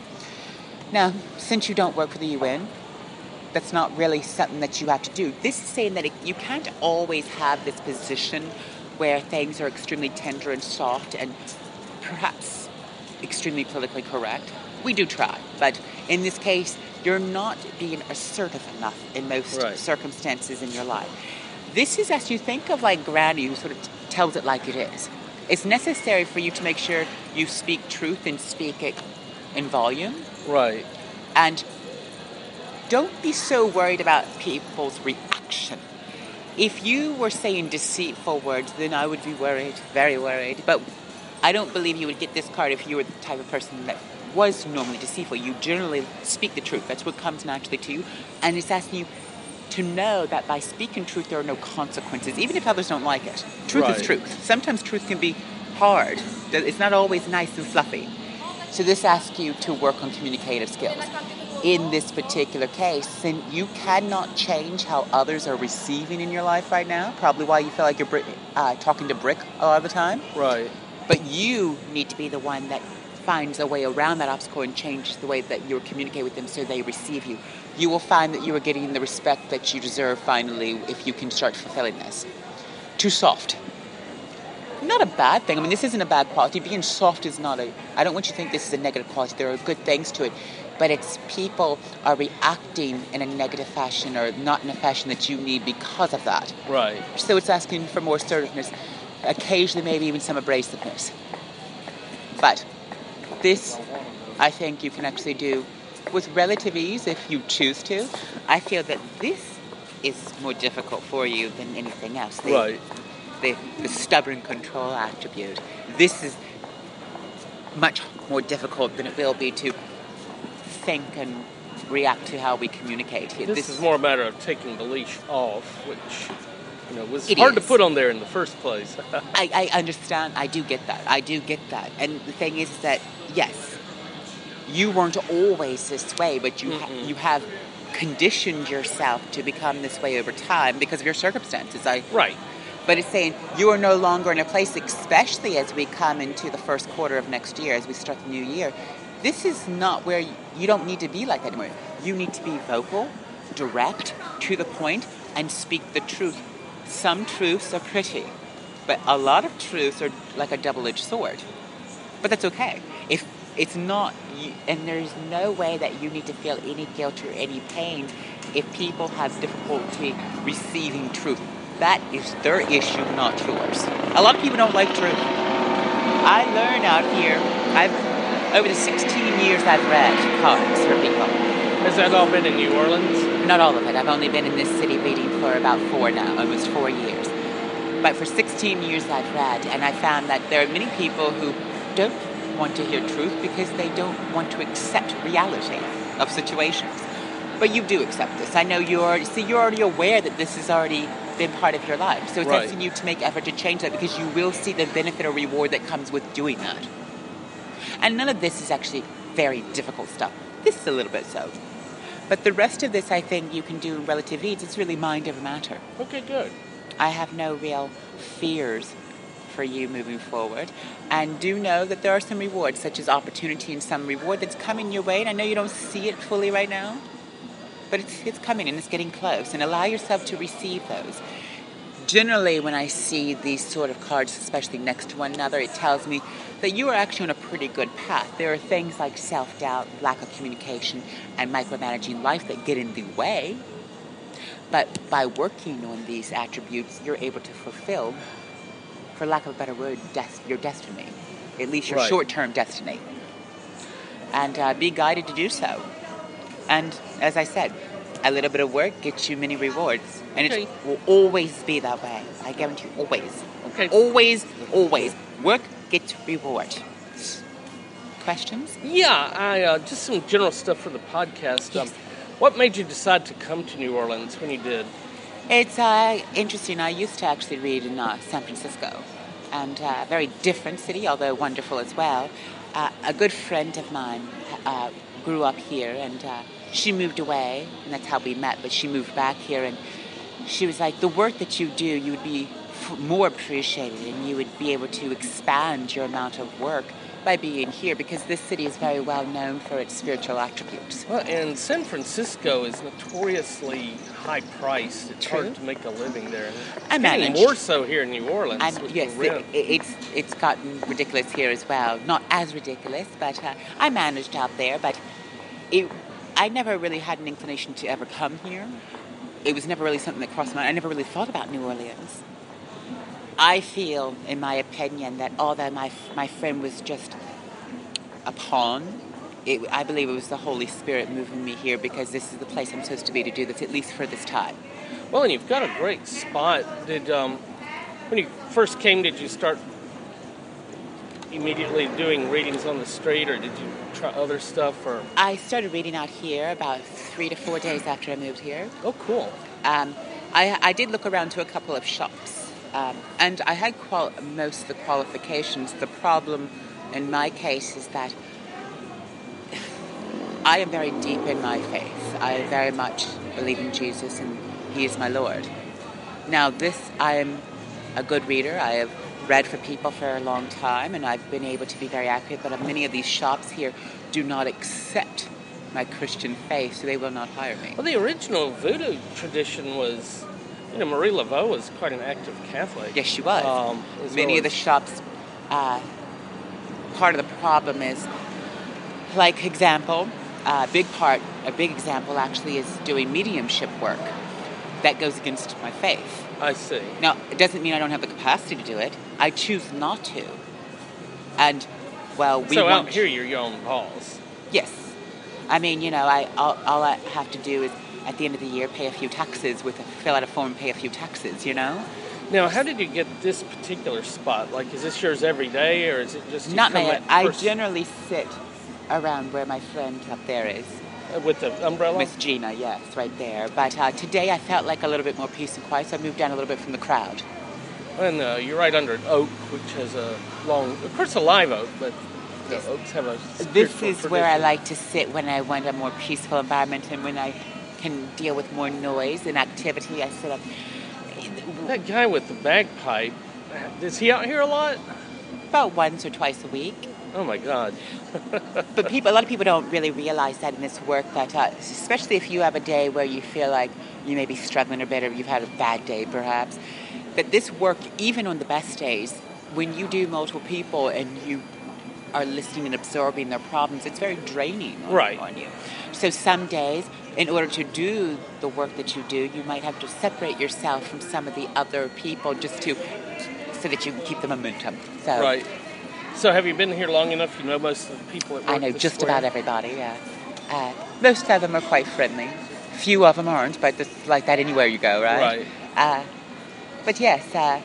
Speaker 6: Now, since you don't work for the U N, that's not really something that you have to do. This is saying that it, you can't always have this position where things are extremely tender and soft and perhaps extremely politically correct. We do try, but in this case, you're not being assertive enough in most right. circumstances in your life. This is as you think of like Granny, who sort of tells it like it is. It's necessary for you to make sure you speak truth and speak it in volume.
Speaker 4: Right.
Speaker 6: And don't be so worried about people's reaction. If you were saying deceitful words, then I would be worried, very worried. But I don't believe you would get this card if you were the type of person that was normally deceitful. You generally speak the truth. That's what comes naturally to you. And it's asking you to know that by speaking truth, there are no consequences, even if others don't like it. Truth right. is truth. Sometimes truth can be hard. It's not always nice and fluffy. So this asks you to work on communicative skills. In this particular case, then you cannot change how others are receiving in your life right now. Probably why you feel like you're uh, talking to brick a lot of the time.
Speaker 4: Right.
Speaker 6: But you need to be the one that finds a way around that obstacle and change the way that you communicate with them so they receive you. You will find that you are getting the respect that you deserve finally if you can start fulfilling this. Too soft. Not a bad thing. I mean, this isn't a bad quality. Being soft is not a... I don't want you to think this is a negative quality. There are good things to it. But it's people are reacting in a negative fashion or not in a fashion that you need because of that.
Speaker 4: Right.
Speaker 6: So it's asking for more assertiveness, occasionally maybe even some abrasiveness. But this, I think you can actually do with relative ease if you choose to. I feel that this is more difficult for you than anything else. The,
Speaker 4: right.
Speaker 6: The, the stubborn control attribute. This is much more difficult than it will be to think and react to how we communicate here.
Speaker 4: This,
Speaker 6: this
Speaker 4: is more a matter of taking the leash off, which, you know, was
Speaker 6: it
Speaker 4: hard
Speaker 6: is.
Speaker 4: to put on there in the first place.
Speaker 6: I, I understand. I do get that. I do get that. And the thing is that, yes, you weren't always this way, but you ha- you have conditioned yourself to become this way over time because of your circumstances. I,
Speaker 4: right.
Speaker 6: But it's saying you are no longer in a place, especially as we come into the first quarter of next year, as we start the new year. This is not where you, you don't need to be like that anymore. You need to be vocal, direct, to the point, and speak the truth. Some truths are pretty, but a lot of truths are like a double-edged sword. But that's okay. If it's not, and there's no way that you need to feel any guilt or any pain if people have difficulty receiving truth. That is their issue, not yours. A lot of people don't like truth. I learn out here, I've over the sixteen years I've read cards for people.
Speaker 4: Has that all been in New Orleans?
Speaker 6: Not all of it. I've only been in this city reading for about four now, almost four years. But for sixteen years I've read, and I found that there are many people who don't want to hear truth because they don't want to accept reality of situations. But you do accept this. I know you're already, see, you're already aware that this has already been part of your life. So it's
Speaker 4: right.
Speaker 6: asking you to make effort to change that because you will see the benefit or reward that comes with doing that. And none of this is actually very difficult stuff. This is a little bit so. But the rest of this, I think, you can do in relative ease. It's really mind over matter.
Speaker 4: Okay, good.
Speaker 6: I have no real fears for you moving forward. And do know that there are some rewards, such as opportunity and some reward that's coming your way. And I know you don't see it fully right now, but it's, it's coming and it's getting close. And allow yourself to receive those. Generally, when I see these sort of cards, especially next to one another, it tells me that you are actually on a pretty good path. There are things like self-doubt, lack of communication, and micromanaging life that get in the way. But by working on these attributes, you're able to fulfill, for lack of a better word, des- your destiny. At least your
Speaker 4: right.
Speaker 6: short-term destiny. And uh, be guided to do so. And as I said, a little bit of work gets you many rewards. And
Speaker 4: okay.
Speaker 6: it will always be that way. I guarantee you, always.
Speaker 4: Okay.
Speaker 6: Always, always. Work gets reward. Questions?
Speaker 4: Yeah, I uh, just some general stuff for the podcast.
Speaker 6: Yes.
Speaker 4: Um, what made you decide to come to New Orleans when you did?
Speaker 6: It's uh, interesting. I used to actually read in uh, San Francisco. And a uh, very different city, although wonderful as well. uh, a good friend of mine uh, grew up here, and uh, she moved away, and that's how we met, but she moved back here, and she was like, the work that you do, you would be f- more appreciated, and you would be able to expand your amount of work by being here, because this city is very well known for its spiritual attributes.
Speaker 4: Well, and San Francisco is notoriously high-priced. It's
Speaker 6: True.
Speaker 4: hard to make a living there.
Speaker 6: I
Speaker 4: It's getting
Speaker 6: managed.
Speaker 4: more so here in New Orleans
Speaker 6: And
Speaker 4: with
Speaker 6: yes,
Speaker 4: the rent.
Speaker 6: it, it's it's gotten ridiculous here as well. Not as ridiculous, but uh, I managed out there. But it, I never really had an inclination to ever come here. It was never really something that crossed my mind. I never really thought about New Orleans. I feel, in my opinion, that although my my friend was just a pawn, it, I believe it was the Holy Spirit moving me here, because this is the place I'm supposed to be to do this, at least for this time.
Speaker 4: Well, and you've got a great spot. Did um, when you first came, did you start immediately doing readings on the street, or did you try other stuff? Or
Speaker 6: I started reading out here about three to four days after I moved here.
Speaker 4: oh, cool.
Speaker 6: Um, I, I did look around to a couple of shops, um, and I had qual- most of the qualifications. The problem in my case is that I am very deep in my faith. I very much believe in Jesus, and He is my Lord. Now, this, I am a good reader. I have read for people for a long time, and I've been able to be very accurate, but many of these shops here do not accept my Christian faith, so they will not hire me.
Speaker 4: Well, the original voodoo tradition was, you know, Marie Laveau was quite an active Catholic.
Speaker 6: Yes, she was.
Speaker 4: Um, as
Speaker 6: Many
Speaker 4: well
Speaker 6: of the
Speaker 4: as-
Speaker 6: shops, uh, part of the problem is, like example, a big part, a big example actually is doing mediumship work. That goes against my faith.
Speaker 4: I see.
Speaker 6: Now, it doesn't mean I don't have the capacity to do it. I choose not to. And, well, we
Speaker 4: so
Speaker 6: want...
Speaker 4: out here, you're your own boss.
Speaker 6: Yes. I mean, you know, I all, all I have to do is, at the end of the year, pay a few taxes, with a, fill out a form and pay a few taxes, you know?
Speaker 4: Now, how did you get this particular spot? Like, is this yours every day, or is it just you
Speaker 6: Not
Speaker 4: come
Speaker 6: my...
Speaker 4: at
Speaker 6: I
Speaker 4: first-
Speaker 6: generally sit around where my friend up there is.
Speaker 4: uh, with the umbrella?
Speaker 6: Miss Gina, yes, right there. But uh, today I felt like a little bit more peace and quiet, so I moved down a little bit from the crowd.
Speaker 4: And uh, you're right under an oak, which has a long, of course, a live oak, but you know,
Speaker 6: Yes.
Speaker 4: oaks have a.
Speaker 6: This
Speaker 4: spiritual
Speaker 6: is where I
Speaker 4: tradition.
Speaker 6: like to sit when I want a more peaceful environment, and when I can deal with more noise and activity, I sit up.
Speaker 4: That guy with the bagpipe, is he out here a lot?
Speaker 6: About once or twice a week.
Speaker 4: Oh my God.
Speaker 6: But people, a lot of people don't really realize that in this work, that uh, especially if you have a day where you feel like you may be struggling a bit, or you've had a bad day perhaps, that this work, even on the best days, when you do multiple people and you are listening and absorbing their problems, it's very draining on,
Speaker 4: Right.
Speaker 6: on you. So some days, in order to do the work that you do, you might have to separate yourself from some of the other people, just to so that you can keep the momentum. So
Speaker 4: Right. So have you been here long enough? You know most of the people at work
Speaker 6: I know
Speaker 4: the
Speaker 6: just
Speaker 4: square?
Speaker 6: about everybody, yeah. Uh, most of them are quite friendly. Few of them aren't, but it's like that anywhere you go, right?
Speaker 4: Right.
Speaker 6: Uh, but yes, uh,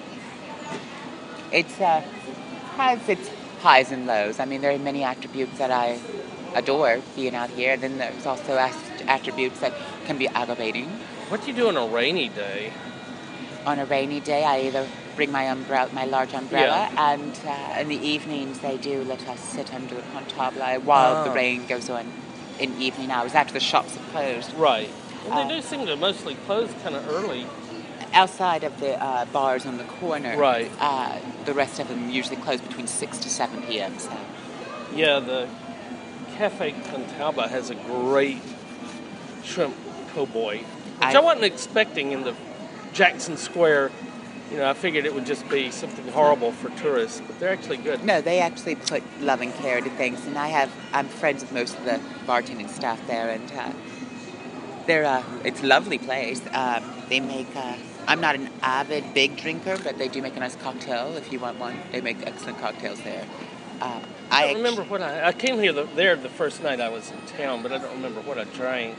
Speaker 6: it's uh, has its highs and lows. I mean, there are many attributes that I adore being out here, and then there's also as- attributes that can be aggravating.
Speaker 4: What do you do on a rainy day?
Speaker 6: On a rainy day, I either bring my umbrella, my large umbrella, and uh, in the evenings they do let us sit under the pont-table while the
Speaker 4: Ah.
Speaker 6: rain goes on in evening hours after the shops are closed.
Speaker 4: Right. And
Speaker 6: Uh,
Speaker 4: they do seem to mostly close kind of early.
Speaker 6: Outside of the uh, bars on the corner,
Speaker 4: Right.
Speaker 6: Uh, the rest of them usually close between six to seven p.m. So
Speaker 4: Yeah, the Cafe Cantalba has a great shrimp po' boy, which I,
Speaker 6: I-
Speaker 4: wasn't expecting in the Jackson Square. You know, I figured it would just be something horrible for tourists, but they're actually good.
Speaker 6: no, they actually put love and care into things, and I have I'm friends with most of the bartending staff there, and uh, they're uh, it's a lovely place. Um, they make. Uh, I'm not an avid big drinker, but they do make a nice cocktail if you want one. They make excellent cocktails there. Um,
Speaker 4: I
Speaker 6: I
Speaker 4: don't remember what I... I came here the, there the first night I was in town, but I don't remember what I drank.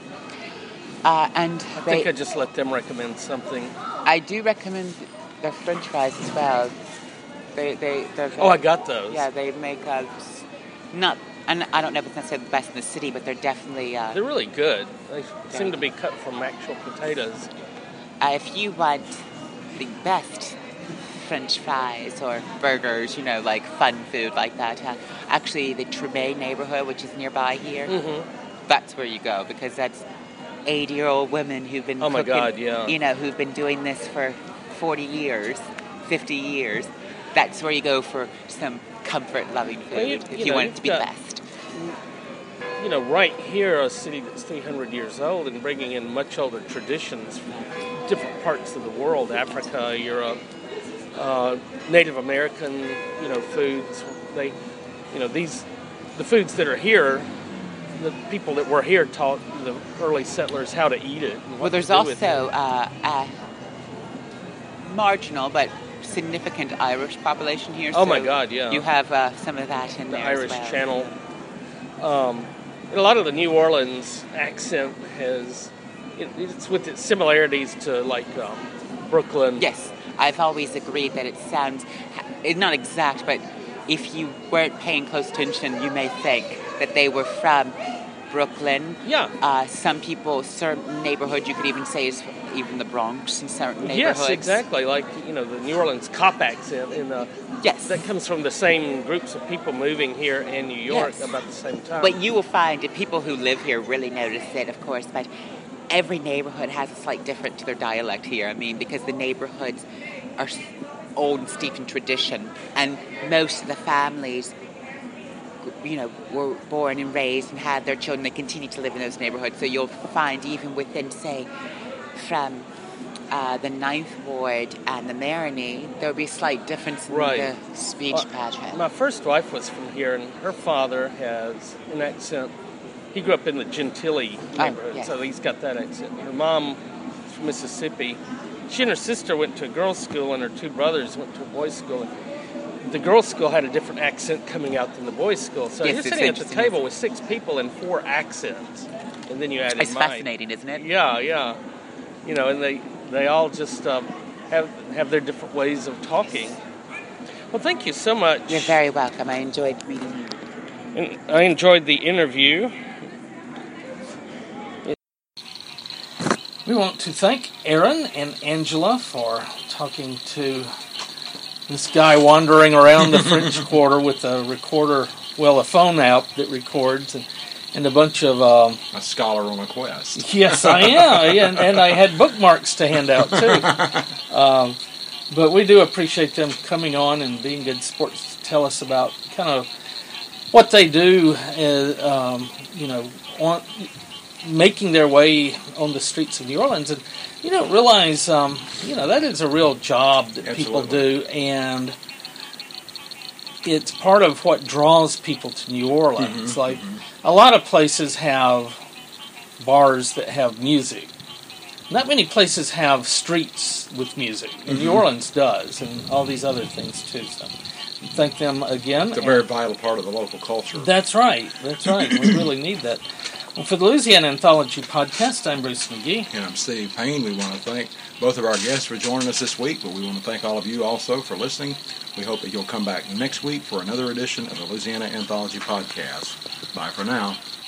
Speaker 6: uh, and
Speaker 4: I
Speaker 6: they,
Speaker 4: think I just let them recommend something.
Speaker 6: I do recommend their French fries as well. They they they're very,
Speaker 4: Oh, I got those.
Speaker 6: Yeah, they make uh, s- not, and I don't know if it's necessarily the best in the city, but they're definitely. Uh,
Speaker 4: They're really good. They seem to be cut from actual potatoes.
Speaker 6: uh, if you want the best French fries or burgers, you know, like fun food like that, uh, actually the Tremaine neighborhood, which is nearby here.
Speaker 4: Mm-hmm.
Speaker 6: That's where you go, because that's eighty-year-old women who've been
Speaker 4: Oh my
Speaker 6: cooking,
Speaker 4: God, yeah.
Speaker 6: you know, who've been doing this for forty years, fifty years. That's where you go for some comfort-loving food
Speaker 4: Well, you-
Speaker 6: if
Speaker 4: you
Speaker 6: you,
Speaker 4: know,
Speaker 6: want
Speaker 4: you've
Speaker 6: it to be
Speaker 4: got-
Speaker 6: the best.
Speaker 4: You know, right here, a city that's three hundred years old and bringing in much older traditions from different parts of the world, Africa, Europe, uh, Native American, you know, foods. They, you know, these, the foods that are here, the people that were here taught the early settlers how to eat it. and what
Speaker 6: Well, there's
Speaker 4: to do with
Speaker 6: also
Speaker 4: it.
Speaker 6: uh, a marginal but significant Irish population here.
Speaker 4: Oh
Speaker 6: so
Speaker 4: my God, yeah.
Speaker 6: You have uh, some of that in
Speaker 4: the
Speaker 6: there
Speaker 4: Irish
Speaker 6: as well.
Speaker 4: Channel. Um, and a lot of the New Orleans accent has, it, it's with its similarities to like um, Brooklyn.
Speaker 6: Yes, I've always agreed that it sounds, it's not exact, but if you weren't paying close attention, you may think that they were from Brooklyn.
Speaker 4: Yeah.
Speaker 6: Uh, some people, certain neighborhoods, you could even say is even the Bronx in certain neighborhoods.
Speaker 4: Yes, exactly. Like, you know, the New Orleans cop accent. In, uh,
Speaker 6: Yes.
Speaker 4: that comes from the same groups of people moving here in New York
Speaker 6: Yes.
Speaker 4: about the same time.
Speaker 6: But you will find that people who live here really notice it, of course, but every neighborhood has a slight difference to their dialect here. I mean, because the neighborhoods are s- old and steeped in tradition, and most of the families, you know, were born and raised and had their children that continue to live in those neighborhoods. So you'll find even within, say, from uh, the Ninth Ward and the Marigny, there'll be a slight difference in
Speaker 4: Right.
Speaker 6: the speech
Speaker 4: Well,
Speaker 6: pattern.
Speaker 4: My first wife was from here, and her father has an accent. He grew up in the Gentilly neighborhood,
Speaker 6: yes.
Speaker 4: so he's got that accent. Her mom is from Mississippi. She and her sister went to a girls' school, and her two brothers went to a boys' school. And the girls' school had a different accent coming out than the boys' school. So
Speaker 6: Yes,
Speaker 4: you're
Speaker 6: it's
Speaker 4: sitting at the
Speaker 6: interesting,
Speaker 4: table with six people and four accents, and then you added
Speaker 6: It's
Speaker 4: mine.
Speaker 6: fascinating, isn't it?
Speaker 4: Yeah, yeah. You know, and they they all just um, have have their different ways of talking. Well, thank you so much.
Speaker 6: You're very welcome. I enjoyed meeting you.
Speaker 4: And I enjoyed the interview.
Speaker 1: We want to thank Aaron and Angela for talking to this guy wandering around the French Quarter with a recorder, well, a phone app that records, and, and a bunch of... Um,
Speaker 2: A scholar on a quest.
Speaker 1: yes, I am, and, and I had bookmarks to hand out, too. Um, but we do appreciate them coming on and being good sports to tell us about kind of what they do, uh, um, you know, on... making their way on the streets of New Orleans, and you don't realize, um, you know, that is a real job that people
Speaker 2: Absolutely.
Speaker 1: do, and it's part of what draws people to New Orleans.
Speaker 2: Mm-hmm,
Speaker 1: like a lot of places have bars that have music. Not many places have streets with music, and
Speaker 2: Mm-hmm.
Speaker 1: New Orleans does, and all these other things too. So, thank them again.
Speaker 2: It's a very vital part of the local culture.
Speaker 1: That's right. That's right. We really need that. Well, for the Louisiana Anthology Podcast, I'm Bruce McGee.
Speaker 2: And I'm Steve Payne. We want to thank both of our guests for joining us this week, but we want to thank all of you also for listening. We hope that you'll come back next week for another edition of the Louisiana Anthology Podcast. Bye for now.